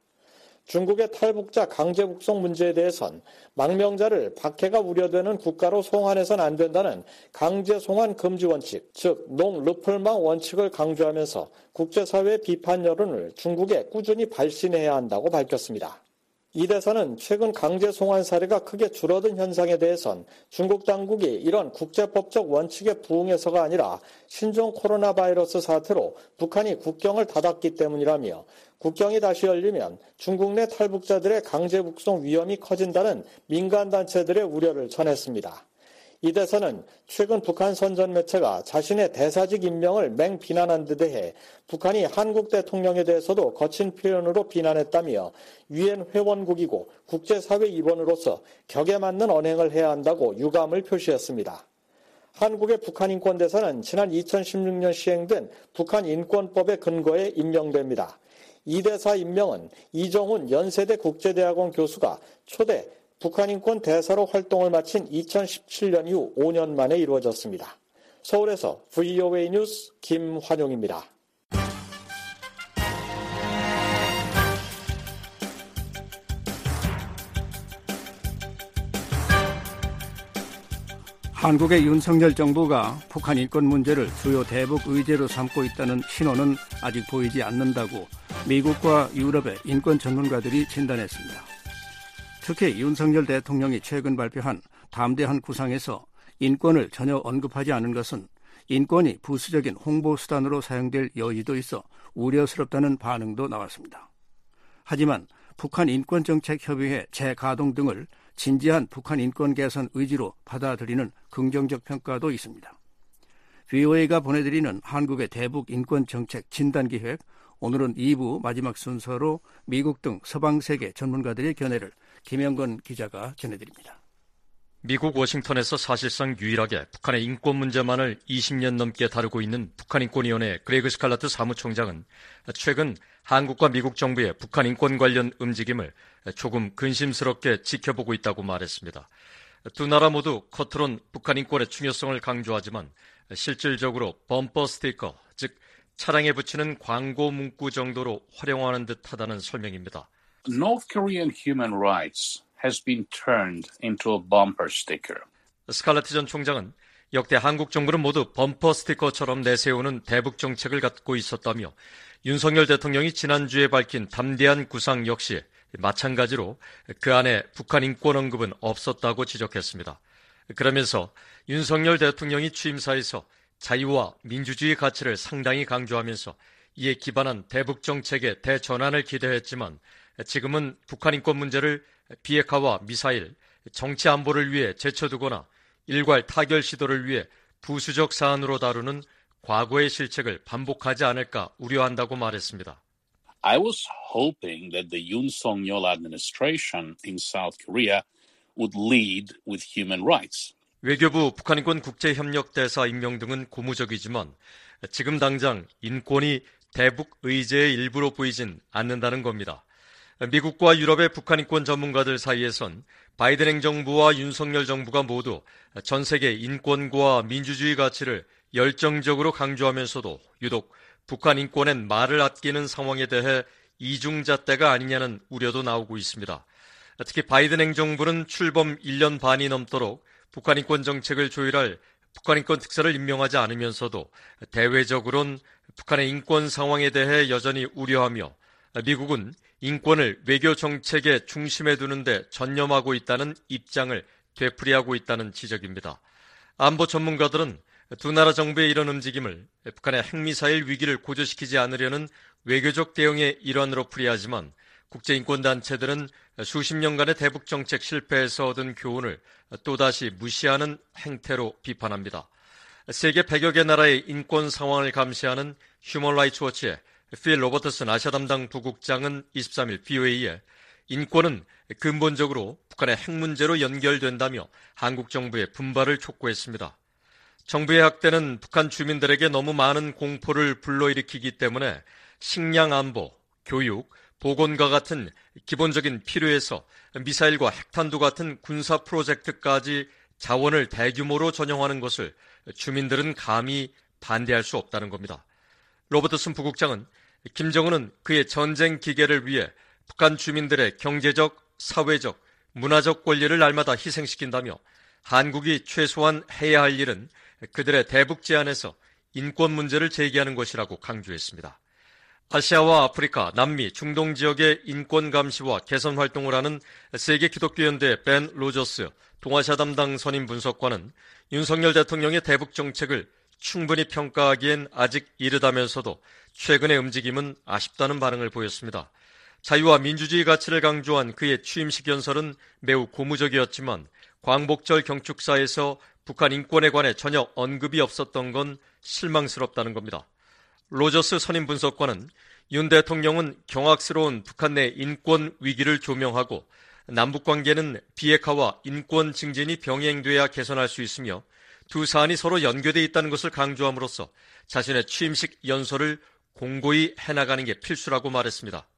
중국의 탈북자 강제 북송 문제에 대해선 망명자를 박해가 우려되는 국가로 송환해서는 안 된다는 강제 송환 금지 원칙, 즉 농르플망 원칙을 강조하면서 국제사회의 비판 여론을 중국에 꾸준히 발신해야 한다고 밝혔습니다. 이 대사는 최근 강제 송환 사례가 크게 줄어든 현상에 대해선 중국 당국이 이런 국제법적 원칙에 부응해서가 아니라 신종 코로나 바이러스 사태로 북한이 국경을 닫았기 때문이라며 국경이 다시 열리면 중국 내 탈북자들의 강제 북송 위험이 커진다는 민간단체들의 우려를 전했습니다. 이 대사는 최근 북한 선전 매체가 자신의 대사직 임명을 맹비난한 데 대해 북한이 한국 대통령에 대해서도 거친 표현으로 비난했다며 유엔 회원국이고 국제사회 일원으로서 격에 맞는 언행을 해야 한다고 유감을 표시했습니다. 한국의 북한인권대사는 지난 2016년 시행된 북한인권법의 근거에 임명됩니다. 이 대사 임명은 이정훈 연세대 국제대학원 교수가 초대 북한인권 대사로 활동을 마친 2017년 이후 5년 만에 이루어졌습니다. 서울에서 VOA 뉴스 김환용입니다. 한국의 윤석열 정부가 북한 인권 문제를 주요 대북 의제로 삼고 있다는 신호는 아직 보이지 않는다고 미국과 유럽의 인권 전문가들이 진단했습니다. 특히 윤석열 대통령이 최근 발표한 담대한 구상에서 인권을 전혀 언급하지 않은 것은 인권이 부수적인 홍보 수단으로 사용될 여지도 있어 우려스럽다는 반응도 나왔습니다. 하지만 북한 인권정책협의회 재가동 등을 진지한 북한 인권 개선 의지로 받아들이는 긍정적 평가도 있습니다. VOA가 보내드리는 한국의 대북 인권정책 진단기획, 오늘은 2부 마지막 순서로 미국 등 서방세계 전문가들의 견해를 김영건 기자가 전해드립니다. 미국 워싱턴에서 사실상 유일하게 북한의 인권 문제만을 20년 넘게 다루고 있는 북한인권위원회 그레그 스칼라트 사무총장은 최근 한국과 미국 정부의 북한 인권 관련 움직임을 조금 근심스럽게 지켜보고 있다고 말했습니다. 두 나라 모두 겉으론 북한 인권의 중요성을 강조하지만 실질적으로 범퍼 스티커, 즉 차량에 붙이는 광고 문구 정도로 활용하는 듯하다는 설명입니다. North Korean human rights has been turned into a bumper sticker. 스칼라트 전 총장은 역대 한국 정부는 모두 범퍼 스티커처럼 내세우는 대북 정책을 갖고 있었다며 윤석열 대통령이 지난주에 밝힌 담대한 구상 역시 마찬가지로 그 안에 북한 인권 언급은 없었다고 지적했습니다. 그러면서 윤석열 대통령이 취임사에서 자유와 민주주의 가치를 상당히 강조하면서 이에 기반한 대북 정책의 대전환을 기대했지만 지금은 북한 인권 문제를 비핵화와 미사일, 정치 안보를 위해 제쳐두거나 일괄 타결 시도를 위해 부수적 사안으로 다루는 과거의 실책을 반복하지 않을까 우려한다고 말했습니다. I was hoping that the Yoon Suk-yeol administration in South Korea would lead with human rights. 외교부 북한인권 국제협력대사 임명 등은 고무적이지만 지금 당장 인권이 대북 의제의 일부로 보이진 않는다는 겁니다. 미국과 유럽의 북한인권 전문가들 사이에선 바이든 행정부와 윤석열 정부가 모두 전 세계 인권과 민주주의 가치를 열정적으로 강조하면서도 유독 북한 인권엔 말을 아끼는 상황에 대해 이중잣대가 아니냐는 우려도 나오고 있습니다. 특히 바이든 행정부는 출범 1년 반이 넘도록 북한 인권 정책을 조율할 북한 인권 특사를 임명하지 않으면서도 대외적으론 북한의 인권 상황에 대해 여전히 우려하며 미국은 인권을 외교 정책의 중심에 두는데 전념하고 있다는 입장을 되풀이하고 있다는 지적입니다. 안보 전문가들은 두 나라 정부의 이런 움직임을 북한의 핵미사일 위기를 고조시키지 않으려는 외교적 대응의 일환으로 풀이하지만 국제인권단체들은 수십 년간의 대북 정책 실패에서 얻은 교훈을 또다시 무시하는 행태로 비판합니다. 세계 100여 개 나라의 인권 상황을 감시하는 휴먼 라이츠 워치의 필 로버트슨 아시아 담당 부국장은 23일 VOA에 인권은 근본적으로 북한의 핵 문제로 연결된다며 한국 정부의 분발을 촉구했습니다. 정부의 학대는 북한 주민들에게 너무 많은 공포를 불러일으키기 때문에 식량 안보, 교육, 보건과 같은 기본적인 필요에서 미사일과 핵탄두 같은 군사 프로젝트까지 자원을 대규모로 전용하는 것을 주민들은 감히 반대할 수 없다는 겁니다. 로버트슨 부국장은 김정은은 그의 전쟁 기계를 위해 북한 주민들의 경제적, 사회적, 문화적 권리를 날마다 희생시킨다며 한국이 최소한 해야 할 일은 그들의 대북 제안에서 인권 문제를 제기하는 것이라고 강조했습니다. 아시아와 아프리카, 남미, 중동 지역의 인권 감시와 개선 활동을 하는 세계 기독교연대 벤 로저스 동아시아 담당 선임 분석관은 윤석열 대통령의 대북 정책을 충분히 평가하기엔 아직 이르다면서도 최근의 움직임은 아쉽다는 반응을 보였습니다. 자유와 민주주의 가치를 강조한 그의 취임식 연설은 매우 고무적이었지만 광복절 경축사에서 북한 인권에 관해 전혀 언급이 없었던 건 실망스럽다는 겁니다. 로저스 선임 분석관은 윤 대통령은 경악스러운 북한 내 인권 위기를 조명하고 남북관계는 비핵화와 인권 증진이 병행돼야 개선할 수 있으며 두 사안이 서로 연계되어 있다는 것을 강조함으로써 자신의 취임식 연설을 공고히 해나가는 게 필수라고 말했습니다.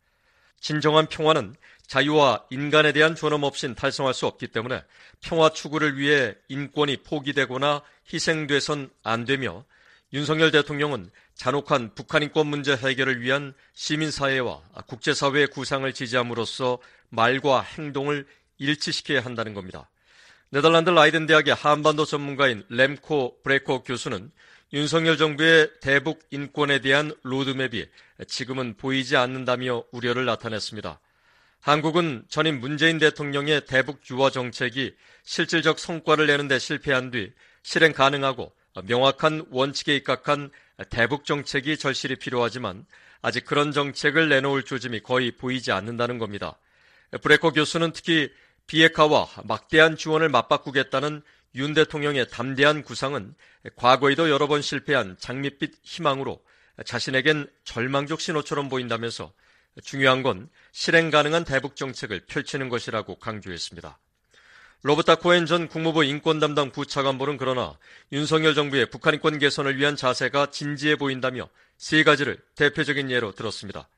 진정한 평화는 자유와 인간에 대한 존엄 없인 달성할 수 없기 때문에 평화 추구를 위해 인권이 포기되거나 희생돼선 안 되며 윤석열 대통령은 잔혹한 북한 인권 문제 해결을 위한 시민사회와 국제사회의 구상을 지지함으로써 말과 행동을 일치시켜야 한다는 겁니다. 네덜란드 라이덴 대학의 한반도 전문가인 렘코 브레코 교수는 윤석열 정부의 대북 인권에 대한 로드맵이 지금은 보이지 않는다며 우려를 나타냈습니다. 한국은 전임 문재인 대통령의 대북 유화 정책이 실질적 성과를 내는 데 실패한 뒤 실행 가능하고 명확한 원칙에 입각한 대북 정책이 절실히 필요하지만 아직 그런 정책을 내놓을 조짐이 거의 보이지 않는다는 겁니다. 브레커 교수는 특히 비핵화와 막대한 지원을 맞바꾸겠다는 윤 대통령의 담대한 구상은 과거에도 여러 번 실패한 장밋빛 희망으로 자신에겐 절망적 신호처럼 보인다면서 중요한 건 실행 가능한 대북 정책을 펼치는 것이라고 강조했습니다. 로버타 코엔 전 국무부 인권 담당 부차관보는 그러나 윤석열 정부의 북한 인권 개선을 위한 자세가 진지해 보인다며 세 가지를 대표적인 예로 들었습니다.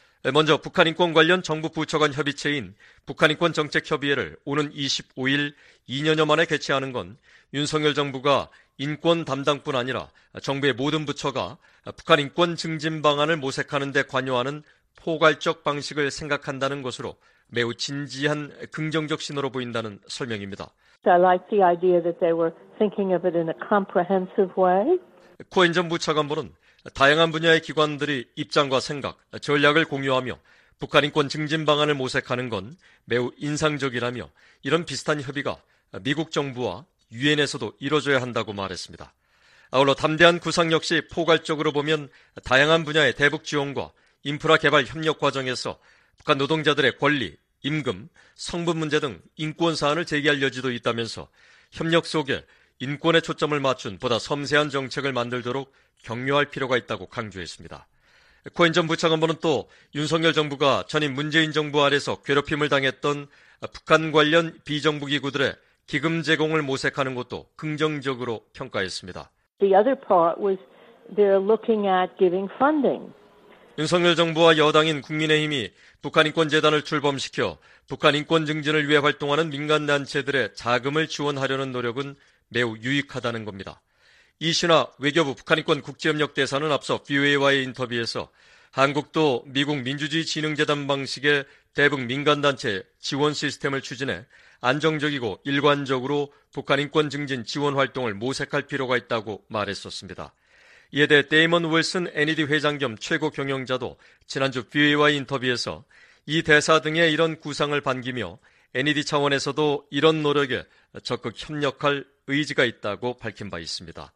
먼저 북한 인권 관련 정부 부처간 협의체인 북한인권정책협의회를 오는 25일 2년여 만에 개최하는 건 윤석열 정부가 인권 담당뿐 아니라 정부의 모든 부처가 북한 인권 증진 방안을 모색하는 데 관여하는 포괄적 방식을 생각한다는 것으로 매우 진지한 긍정적 신호로 보인다는 설명입니다. I like the idea that they were thinking of it in a comprehensive way. 코엔 전 부차관보는 다양한 분야의 기관들이 입장과 생각, 전략을 공유하며 북한 인권 증진 방안을 모색하는 건 매우 인상적이라며 이런 비슷한 협의가 미국 정부와 유엔에서도 이뤄져야 한다고 말했습니다. 아울러 담대한 구상 역시 포괄적으로 보면 다양한 분야의 대북 지원과 인프라 개발 협력 과정에서 북한 노동자들의 권리, 임금, 성분 문제 등 인권 사안을 제기할 여지도 있다면서 협력 속에 인권에 초점을 맞춘 보다 섬세한 정책을 만들도록 격려할 필요가 있다고 강조했습니다. 코엔 전 부차관보는 또 윤석열 정부가 전임 문재인 정부 아래서 괴롭힘을 당했던 북한 관련 비정부 기구들의 기금 제공을 모색하는 것도 긍정적으로 평가했습니다. The other part was they're looking at giving funding. 윤석열 정부와 여당인 국민의힘이 북한인권재단을 출범시켜 북한 인권 증진을 위해 활동하는 민간단체들의 자금을 지원하려는 노력은 매우 유익하다는 겁니다. 이신화 외교부 북한인권 국제협력대사는 앞서 VOA와의 인터뷰에서 한국도 미국 민주주의진흥재단 방식의 대북 민간단체 지원 시스템을 추진해 안정적이고 일관적으로 북한 인권 증진 지원 활동을 모색할 필요가 있다고 말했었습니다. 이에 대해 데이먼 윌슨 NED 회장 겸 최고 경영자도 지난주 VOA와의 인터뷰에서 이 대사 등의 이런 구상을 반기며 NED 차원에서도 이런 노력에 적극 협력할 의지가 있다고 밝힌 바 있습니다.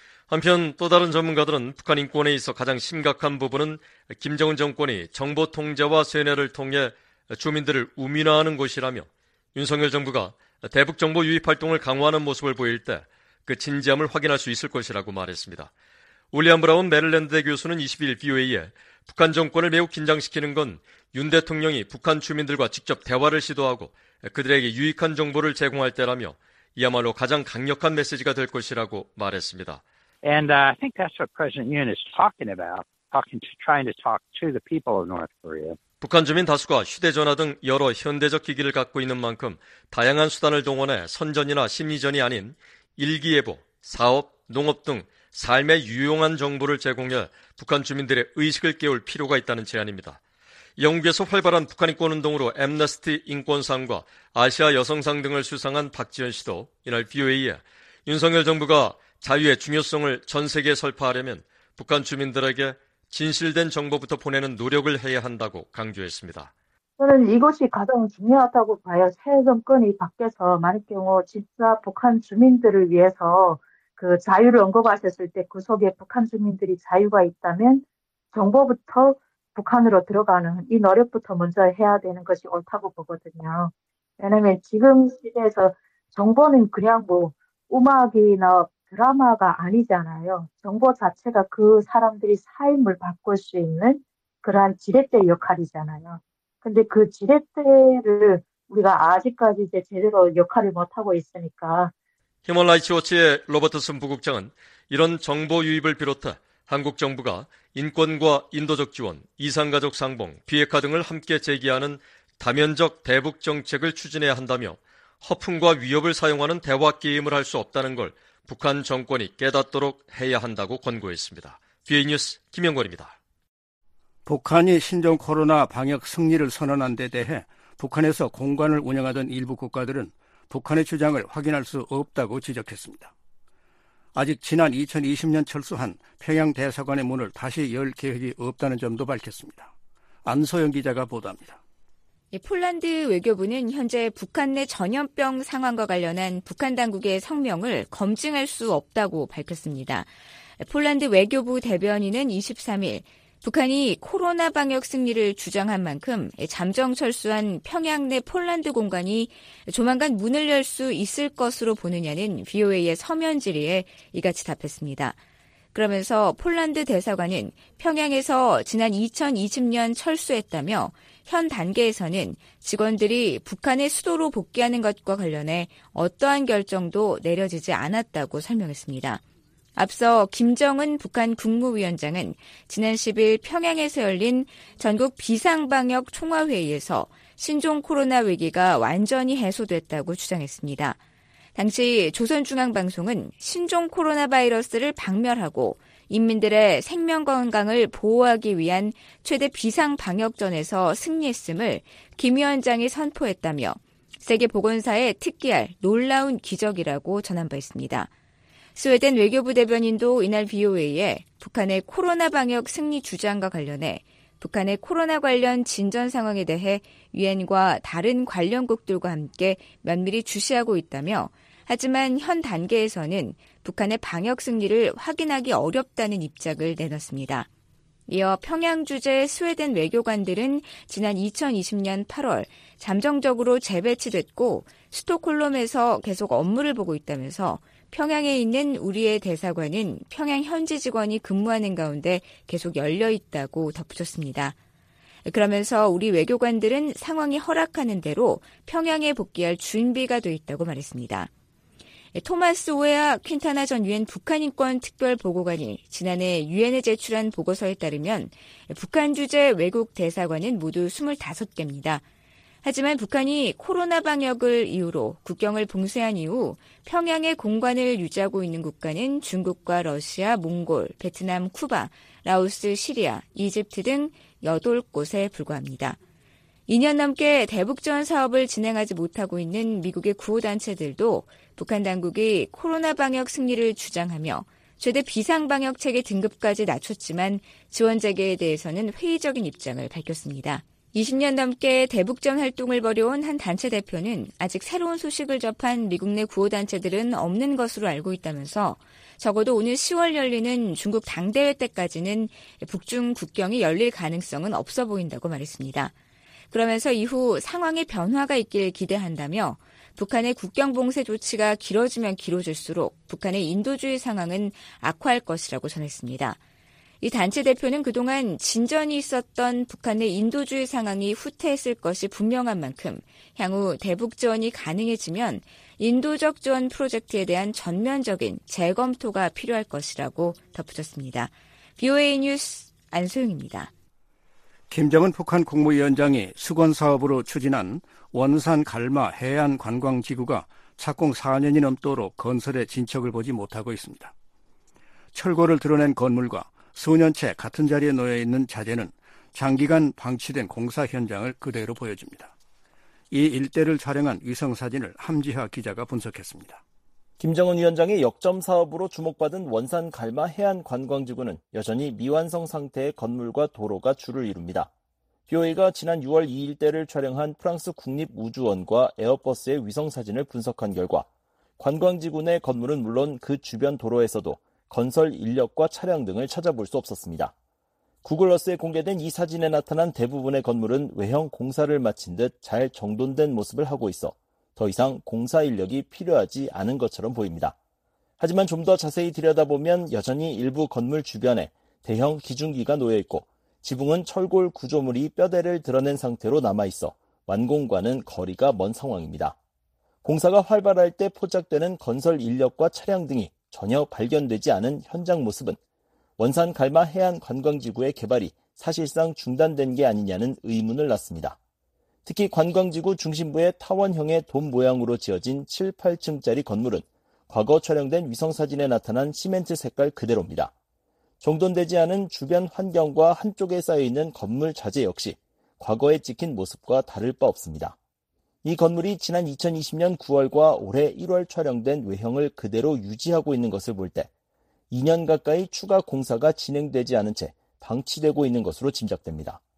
한편 또 다른 전문가들은 북한 인권에 있어 가장 심각한 부분은 김정은 정권이 정보 통제와 세뇌를 통해 주민들을 우민화하는 것이라며 윤석열 정부가 대북 정보 유입 활동을 강화하는 모습을 보일 때 그 진지함을 확인할 수 있을 것이라고 말했습니다. 윌리엄 브라운 메릴랜드대 교수는 22일 VOA에 북한 정권을 매우 긴장시키는 건 윤 대통령이 북한 주민들과 직접 대화를 시도하고 그들에게 유익한 정보를 제공할 때라며 이야말로 가장 강력한 메시지가 될 것이라고 말했습니다. And I think that's what President Yoon is talking about, trying to talk to the people of North Korea. 북한 주민 다수가 휴대전화 등 여러 현대적 기기를 갖고 있는 만큼 다양한 수단을 동원해 선전이나 심리전이 아닌 일기예보, 사업, 농업 등 삶에 유용한 정보를 제공해 북한 주민들의 의식을 깨울 필요가 있다는 제안입니다. 영국에서 활발한 북한인권 운동으로 엠너스티 인권상과 아시아 여성상 등을 수상한 박지현 씨도 이날 VOA에 윤석열 정부가 자유의 중요성을 전 세계에 설파하려면 북한 주민들에게 진실된 정보부터 보내는 노력을 해야 한다고 강조했습니다. 저는 이것이 가장 중요하다고 봐요. 새 정권이 바뀌어서 만일 경우 진짜 북한 주민들을 위해서 그 자유를 언급하셨을 때 그 속에 북한 주민들이 자유가 있다면 정보부터 북한으로 들어가는 이 노력부터 먼저 해야 되는 것이 옳다고 보거든요. 왜냐하면 지금 시대에서 정보는 그냥 뭐 음악이나 드라마가 아니잖아요. 정보 자체가 그 사람들이 삶을 바꿀 수 있는 그러한 지렛대 역할이잖아요. 근데 그 지렛대를 우리가 아직까지 이제 제대로 역할을 못하고 있으니까. 휴먼 라이츠 워치의 로버트슨 부국장은 이런 정보 유입을 비롯해 한국 정부가 인권과 인도적 지원, 이산가족 상봉, 비핵화 등을 함께 제기하는 다면적 대북 정책을 추진해야 한다며 허풍과 위협을 사용하는 대화 게임을 할 수 없다는 걸 북한 정권이 깨닫도록 해야 한다고 권고했습니다. VA 뉴스 김영권입니다. 북한이 신종 코로나 방역 승리를 선언한 데 대해 북한에서 공관을 운영하던 일부 국가들은 북한의 주장을 확인할 수 없다고 지적했습니다. 아직 지난 2020년 철수한 평양 대사관의 문을 다시 열 계획이 없다는 점도 밝혔습니다. 안소영 기자가 보도합니다. 폴란드 외교부는 현재 북한 내 전염병 상황과 관련한 북한 당국의 성명을 검증할 수 없다고 밝혔습니다. 폴란드 외교부 대변인은 23일 북한이 코로나 방역 승리를 주장한 만큼 잠정 철수한 평양 내 폴란드 공간이 조만간 문을 열 수 있을 것으로 보느냐는 VOA의 서면 질의에 이같이 답했습니다. 그러면서 폴란드 대사관은 평양에서 지난 2020년 철수했다며 현 단계에서는 직원들이 북한의 수도로 복귀하는 것과 관련해 어떠한 결정도 내려지지 않았다고 설명했습니다. 앞서 김정은 북한 국무위원장은 지난 10일 평양에서 열린 전국 비상방역 총화회의에서 신종 코로나 위기가 완전히 해소됐다고 주장했습니다. 당시 조선중앙방송은 신종 코로나 바이러스를 박멸하고 인민들의 생명 건강을 보호하기 위한 최대 비상방역전에서 승리했음을 김 위원장이 선포했다며 세계보건사에 특기할 놀라운 기적이라고 전한 바 있습니다. 스웨덴 외교부 대변인도 이날 VOA에 북한의 코로나 방역 승리 주장과 관련해 북한의 코로나 관련 진전 상황에 대해 유엔과 다른 관련국들과 함께 면밀히 주시하고 있다며 하지만 현 단계에서는 북한의 방역 승리를 확인하기 어렵다는 입장을 내놨습니다. 이어 평양 주재 스웨덴 외교관들은 지난 2020년 8월 잠정적으로 재배치됐고 스톡홀름에서 계속 업무를 보고 있다면서 평양에 있는 우리의 대사관은 평양 현지 직원이 근무하는 가운데 계속 열려 있다고 덧붙였습니다. 그러면서 우리 외교관들은 상황이 허락하는 대로 평양에 복귀할 준비가 돼 있다고 말했습니다. 토마스 오에아 퀸타나 전 유엔 북한인권 특별보고관이 지난해 유엔에 제출한 보고서에 따르면 북한 주재 외국 대사관은 모두 25개입니다. 하지만 북한이 코로나 방역을 이유로 국경을 봉쇄한 이후 평양에 공관을 유지하고 있는 국가는 중국과 러시아, 몽골, 베트남, 쿠바, 라오스, 시리아, 이집트 등 8곳에 불과합니다. 2년 넘게 대북지원 사업을 진행하지 못하고 있는 미국의 구호단체들도 북한 당국이 코로나 방역 승리를 주장하며 최대 비상방역 체계 등급까지 낮췄지만 지원 재개에 대해서는 회의적인 입장을 밝혔습니다. 20년 넘게 대북지원 활동을 벌여온 한 단체 대표는 아직 새로운 소식을 접한 미국 내 구호단체들은 없는 것으로 알고 있다면서 적어도 오늘 10월 열리는 중국 당대회 때까지는 북중 국경이 열릴 가능성은 없어 보인다고 말했습니다. 그러면서 이후 상황의 변화가 있길 기대한다며 북한의 국경 봉쇄 조치가 길어지면 길어질수록 북한의 인도주의 상황은 악화할 것이라고 전했습니다. 이 단체 대표는 그동안 진전이 있었던 북한의 인도주의 상황이 후퇴했을 것이 분명한 만큼 향후 대북 지원이 가능해지면 인도적 지원 프로젝트에 대한 전면적인 재검토가 필요할 것이라고 덧붙였습니다. VOA 뉴스 안소영입니다. 김정은 북한 국무위원장이 수건 사업으로 추진한 원산 갈마 해안관광지구가 착공 4년이 넘도록 건설의 진척을 보지 못하고 있습니다. 철골을 드러낸 건물과 수년째 같은 자리에 놓여있는 자재는 장기간 방치된 공사 현장을 그대로 보여줍니다. 이 일대를 촬영한 위성사진을 함지하 기자가 분석했습니다. 김정은 위원장의 역점 사업으로 주목받은 원산 갈마 해안관광지구는 여전히 미완성 상태의 건물과 도로가 주를 이룹니다. VOA가 지난 6월 이 일대를 촬영한 프랑스 국립우주원과 에어버스의 위성사진을 분석한 결과 관광지구 내 건물은 물론 그 주변 도로에서도 건설 인력과 차량 등을 찾아볼 수 없었습니다. 구글어스에 공개된 이 사진에 나타난 대부분의 건물은 외형 공사를 마친 듯 잘 정돈된 모습을 하고 있어 더 이상 공사 인력이 필요하지 않은 것처럼 보입니다. 하지만 좀 더 자세히 들여다보면 여전히 일부 건물 주변에 대형 기중기가 놓여있고 지붕은 철골 구조물이 뼈대를 드러낸 상태로 남아있어 완공과는 거리가 먼 상황입니다. 공사가 활발할 때 포착되는 건설 인력과 차량 등이 전혀 발견되지 않은 현장 모습은 원산 갈마 해안 관광지구의 개발이 사실상 중단된 게 아니냐는 의문을 낳습니다. 특히 관광지구 중심부의 타원형의 돔 모양으로 지어진 7, 8층짜리 건물은 과거 촬영된 위성사진에 나타난 시멘트 색깔 그대로입니다. 정돈되지 않은 주변 환경과 한쪽에 쌓여있는 건물 자재 역시 과거에 찍힌 모습과 다를 바 없습니다. 이 건물이 지난 2020년 9월과 올해 1월 촬영된 외형을 그대로 유지하고 있는 것을 볼 때 2년 가까이 추가 공사가 진행되지 않은 채 방치되고 있는 것으로 짐작됩니다.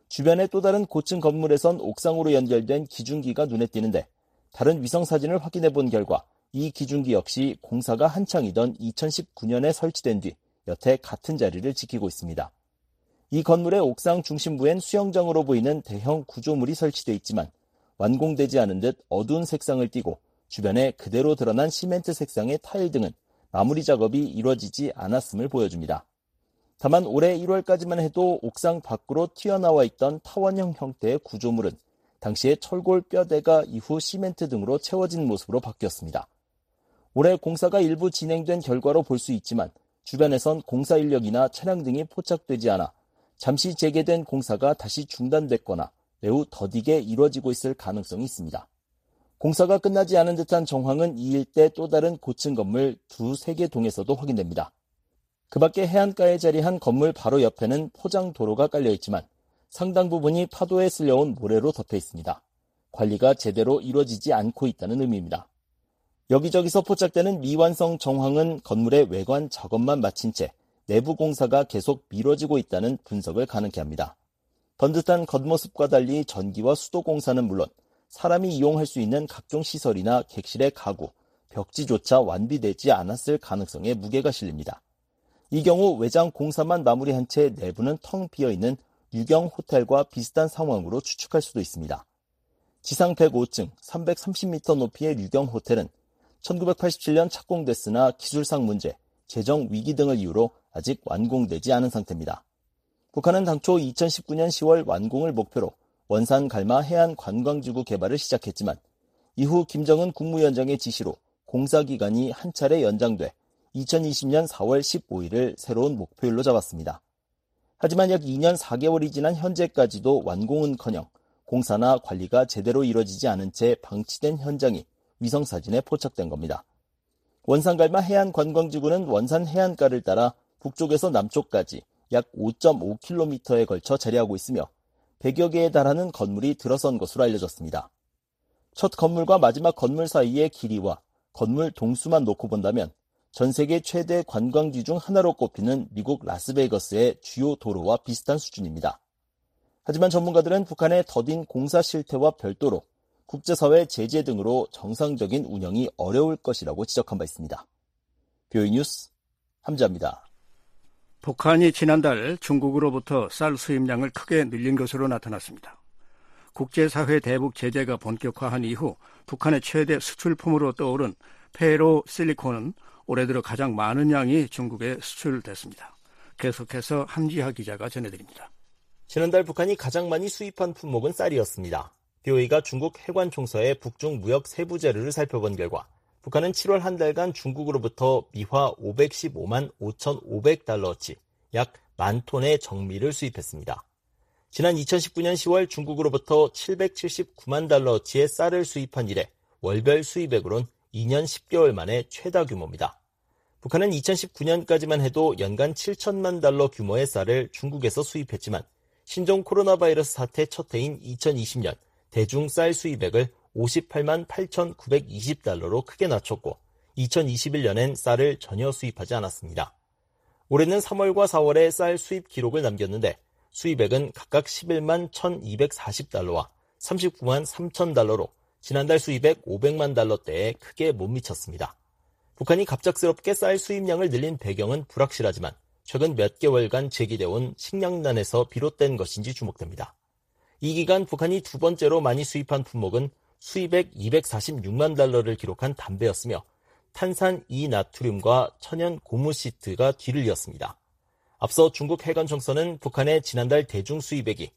주변의 또 다른 고층 건물에선 옥상으로 연결된 기중기가 눈에 띄는데 다른 위성사진을 확인해 본 결과 이 기중기 역시 공사가 한창이던 2019년에 설치된 뒤 여태 같은 자리를 지키고 있습니다. 이 건물의 옥상 중심부엔 수영장으로 보이는 대형 구조물이 설치돼 있지만 완공되지 않은 듯 어두운 색상을 띠고 주변에 그대로 드러난 시멘트 색상의 타일 등은 마무리 작업이 이루어지지 않았음을 보여줍니다. 다만 올해 1월까지만 해도 옥상 밖으로 튀어나와 있던 타원형 형태의 구조물은 당시에 철골 뼈대가 이후 시멘트 등으로 채워진 모습으로 바뀌었습니다. 올해 공사가 일부 진행된 결과로 볼 수 있지만 주변에선 공사 인력이나 차량 등이 포착되지 않아 잠시 재개된 공사가 다시 중단됐거나 매우 더디게 이루어지고 있을 가능성이 있습니다. 공사가 끝나지 않은 듯한 정황은 이 일대 또 다른 고층 건물 두세 개 동에서도 확인됩니다. 그 밖에 해안가에 자리한 건물 바로 옆에는 포장 도로가 깔려 있지만 상당 부분이 파도에 쓸려온 모래로 덮여 있습니다. 관리가 제대로 이루어지지 않고 있다는 의미입니다. 여기저기서 포착되는 미완성 정황은 건물의 외관 작업만 마친 채 내부 공사가 계속 미뤄지고 있다는 분석을 가능케 합니다. 번듯한 겉모습과 달리 전기와 수도 공사는 물론 사람이 이용할 수 있는 각종 시설이나 객실의 가구, 벽지조차 완비되지 않았을 가능성에 무게가 실립니다. 이 경우 외장 공사만 마무리한 채 내부는 텅 비어있는 유경 호텔과 비슷한 상황으로 추측할 수도 있습니다. 지상 105층, 330m 높이의 유경 호텔은 1987년 착공됐으나 기술상 문제, 재정 위기 등을 이유로 아직 완공되지 않은 상태입니다. 북한은 당초 2019년 10월 완공을 목표로 원산 갈마 해안 관광지구 개발을 시작했지만 이후 김정은 국무위원장의 지시로 공사 기간이 한 차례 연장돼 2020년 4월 15일을 새로운 목표일로 잡았습니다. 하지만 약 2년 4개월이 지난 현재까지도 완공은커녕 공사나 관리가 제대로 이루어지지 않은 채 방치된 현장이 위성사진에 포착된 겁니다. 원산갈마 해안관광지구는 원산 해안가를 따라 북쪽에서 남쪽까지 약 5.5km에 걸쳐 자리하고 있으며 100여 개에 달하는 건물이 들어선 것으로 알려졌습니다. 첫 건물과 마지막 건물 사이의 길이와 건물 동수만 놓고 본다면 전 세계 최대 관광지 중 하나로 꼽히는 미국 라스베이거스의 주요 도로와 비슷한 수준입니다. 하지만 전문가들은 북한의 더딘 공사 실태와 별도로 국제사회 제재 등으로 정상적인 운영이 어려울 것이라고 지적한 바 있습니다. 뷰이 뉴스 함자입니다. 북한이 지난달 중국으로부터 쌀 수입량을 크게 늘린 것으로 나타났습니다. 국제사회 대북 제재가 본격화한 이후 북한의 최대 수출품으로 떠오른 페로 실리콘은 올해 들어 가장 많은 양이 중국에 수출됐습니다. 계속해서 함지하 기자가 전해드립니다. 지난달 북한이 가장 많이 수입한 품목은 쌀이었습니다. BOA가 중국 해관총서의 북중 무역 세부 자료를 살펴본 결과 북한은 7월 한 달간 중국으로부터 미화 515만 5,500달러어치 약 10,000톤의 정미를 수입했습니다. 지난 2019년 10월 중국으로부터 779만 달러어치의 쌀을 수입한 이래 월별 수입액으론 2년 10개월 만에 최다 규모입니다. 북한은 2019년까지만 해도 연간 7천만 달러 규모의 쌀을 중국에서 수입했지만 신종 코로나 바이러스 사태 첫 해인 2020년 대중 쌀 수입액을 58만 8,920달러로 크게 낮췄고 2021년엔 쌀을 전혀 수입하지 않았습니다. 올해는 3월과 4월에 쌀 수입 기록을 남겼는데 수입액은 각각 11만 1,240달러와 39만 3,000달러로 지난달 수입액 500만 달러대에 크게 못 미쳤습니다. 북한이 갑작스럽게 쌀 수입량을 늘린 배경은 불확실하지만 최근 몇 개월간 제기돼온 식량난에서 비롯된 것인지 주목됩니다. 이 기간 북한이 두 번째로 많이 수입한 품목은 수입액 246만 달러를 기록한 담배였으며 탄산 이나트륨과 천연 고무 시트가 뒤를 이었습니다. 앞서 중국 해관총서는 북한의 지난달 대중 수입액이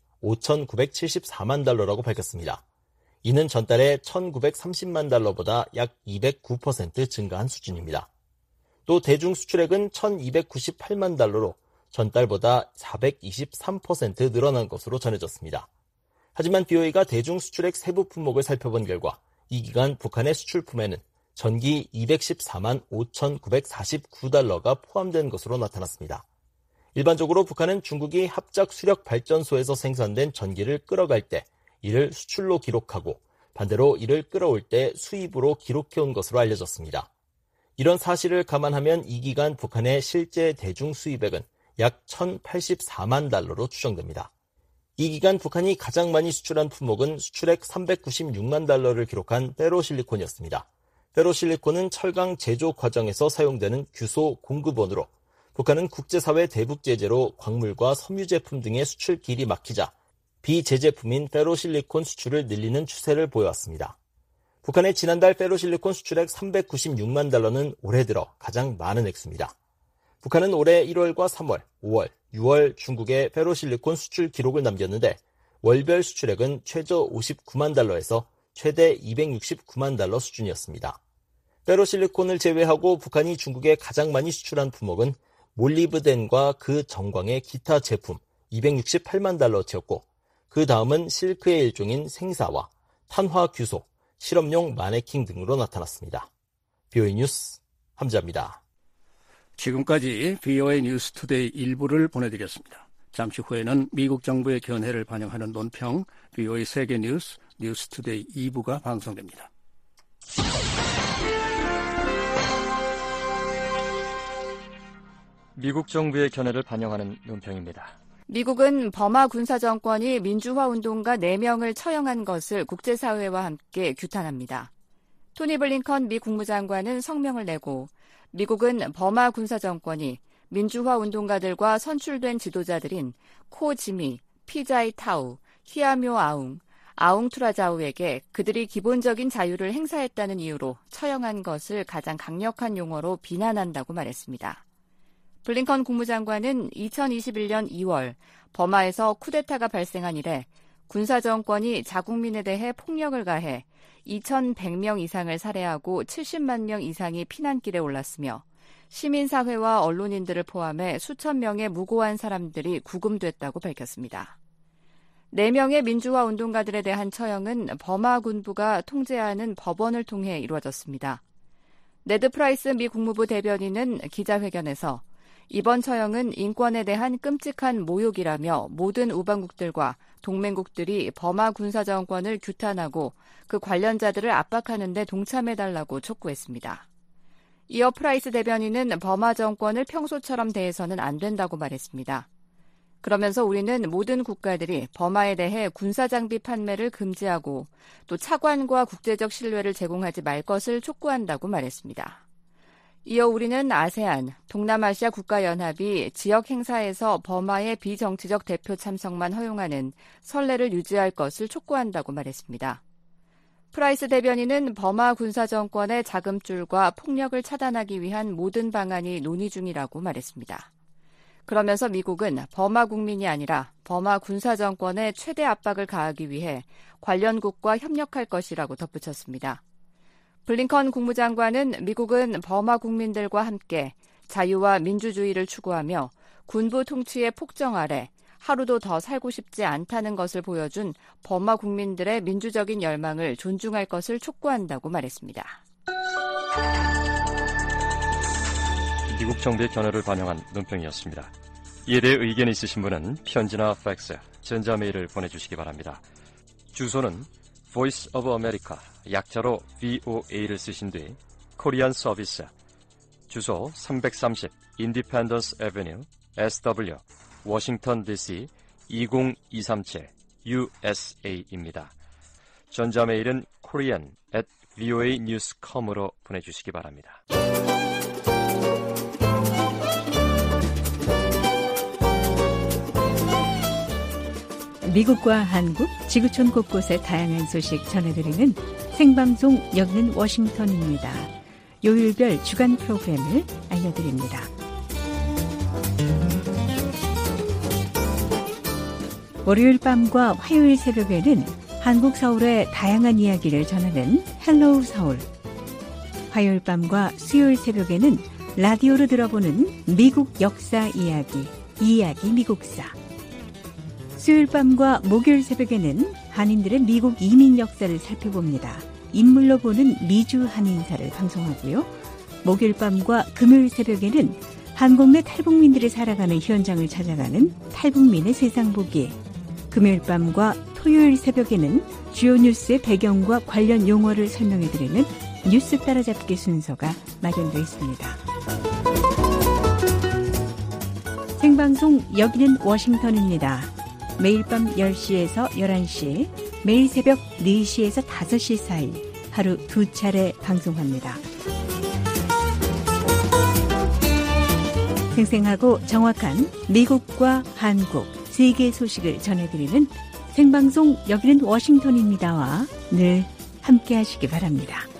5,974만 달러라고 밝혔습니다. 이는 전달에 1,930만 달러보다 약 209% 증가한 수준입니다. 또 대중 수출액은 1,298만 달러로 전달보다 423% 늘어난 것으로 전해졌습니다. 하지만 BOA가 대중 수출액 세부 품목을 살펴본 결과 이 기간 북한의 수출품에는 전기 214만 5,949달러가 포함된 것으로 나타났습니다. 일반적으로 북한은 중국이 합작 수력 발전소에서 생산된 전기를 끌어갈 때 이를 수출로 기록하고 반대로 이를 끌어올 때 수입으로 기록해온 것으로 알려졌습니다. 이런 사실을 감안하면 이 기간 북한의 실제 대중 수입액은 약 1,084만 달러로 추정됩니다. 이 기간 북한이 가장 많이 수출한 품목은 수출액 396만 달러를 기록한 페로실리콘이었습니다. 페로실리콘은 철강 제조 과정에서 사용되는 규소 공급원으로 북한은 국제사회 대북 제재로 광물과 섬유 제품 등의 수출 길이 막히자 비제재품인 페로실리콘 수출을 늘리는 추세를 보여왔습니다. 북한의 지난달 페로실리콘 수출액 396만 달러는 올해 들어 가장 많은 액수입니다. 북한은 올해 1월과 3월, 5월, 6월 중국에 페로실리콘 수출 기록을 남겼는데 월별 수출액은 최저 59만 달러에서 최대 269만 달러 수준이었습니다. 페로실리콘을 제외하고 북한이 중국에 가장 많이 수출한 품목은 몰리브덴과 그 정광의 기타 제품 268만 달러치였고 그 다음은 실크의 일종인 생사와 탄화규소, 실험용 마네킹 등으로 나타났습니다. BOA 뉴스 함자입니다. 지금까지 BOA 뉴스 투데이 1부를 보내드렸습니다. 잠시 후에는 미국 정부의 견해를 반영하는 논평 BOA 세계 뉴스 뉴스 투데이 2부가 방송됩니다. 미국 정부의 견해를 반영하는 논평입니다. 미국은 버마 군사정권이 민주화운동가 4명을 처형한 것을 국제사회와 함께 규탄합니다. 토니 블링컨 미 국무장관은 성명을 내고 미국은 버마 군사정권이 민주화운동가들과 선출된 지도자들인 코 지미, 피자이 타우, 히아묘 아웅 투라자우에게 그들이 기본적인 자유를 행사했다는 이유로 처형한 것을 가장 강력한 용어로 비난한다고 말했습니다. 블링컨 국무장관은 2021년 2월 버마에서 쿠데타가 발생한 이래 군사정권이 자국민에 대해 폭력을 가해 2,100명 이상을 살해하고 70만 명 이상이 피난길에 올랐으며 시민사회와 언론인들을 포함해 수천 명의 무고한 사람들이 구금됐다고 밝혔습니다. 4명의 민주화 운동가들에 대한 처형은 버마 군부가 통제하는 법원을 통해 이루어졌습니다. 네드 프라이스 미 국무부 대변인은 기자회견에서 이번 처형은 인권에 대한 끔찍한 모욕이라며 모든 우방국들과 동맹국들이 버마 군사정권을 규탄하고 그 관련자들을 압박하는 데 동참해달라고 촉구했습니다. 이어 프라이스 대변인은 버마 정권을 평소처럼 대해서는 안 된다고 말했습니다. 그러면서 우리는 모든 국가들이 버마에 대해 군사장비 판매를 금지하고 또 차관과 국제적 신뢰를 제공하지 말 것을 촉구한다고 말했습니다. 이어 우리는 아세안, 동남아시아 국가연합이 지역 행사에서 버마의 비정치적 대표 참석만 허용하는 선례를 유지할 것을 촉구한다고 말했습니다. 프라이스 대변인은 버마 군사정권의 자금줄과 폭력을 차단하기 위한 모든 방안이 논의 중이라고 말했습니다. 그러면서 미국은 버마 국민이 아니라 버마 군사정권에 최대 압박을 가하기 위해 관련국과 협력할 것이라고 덧붙였습니다. 블링컨 국무장관은 미국은 버마 국민들과 함께 자유와 민주주의를 추구하며 군부 통치의 폭정 아래 하루도 더 살고 싶지 않다는 것을 보여준 버마 국민들의 민주적인 열망을 존중할 것을 촉구한다고 말했습니다. 미국 정부의 견해를 반영한 논평이었습니다. 이에 대해 의견이 있으신 분은 편지나 팩스, 전자메일을 보내주시기 바랍니다. 주소는 Voice of America, 약자로 VOA를 쓰신 뒤 코리안 서비스, 주소 330 Independence Avenue, SW, 워싱턴 DC 20237 USA입니다. 전자메일은 korean@voanews.com으로 보내주시기 바랍니다. 미국과 한국, 지구촌 곳곳의 다양한 소식 전해드리는 생방송 여기는 워싱턴입니다. 요일별 주간 프로그램을 알려드립니다. 월요일 밤과 화요일 새벽에는 한국 서울의 다양한 이야기를 전하는 헬로우 서울. 화요일 밤과 수요일 새벽에는 라디오로 들어보는 미국 역사 이야기 미국사. 수요일 밤과 목요일 새벽에는 한인들의 미국 이민 역사를 살펴봅니다. 인물로 보는 미주 한인사를 방송하고요. 목요일 밤과 금요일 새벽에는 한국 내 탈북민들이 살아가는 현장을 찾아가는 탈북민의 세상 보기. 금요일 밤과 토요일 새벽에는 주요 뉴스의 배경과 관련 용어를 설명해드리는 뉴스 따라잡기 순서가 마련되어 있습니다. 생방송 여기는 워싱턴입니다. 매일 밤 10시에서 11시, 매일 새벽 4시에서 5시 사이 하루 2차례 방송합니다. 생생하고 정확한 미국과 한국, 세계 소식을 전해드리는 생방송 여기는 워싱턴입니다와 늘 함께하시기 바랍니다.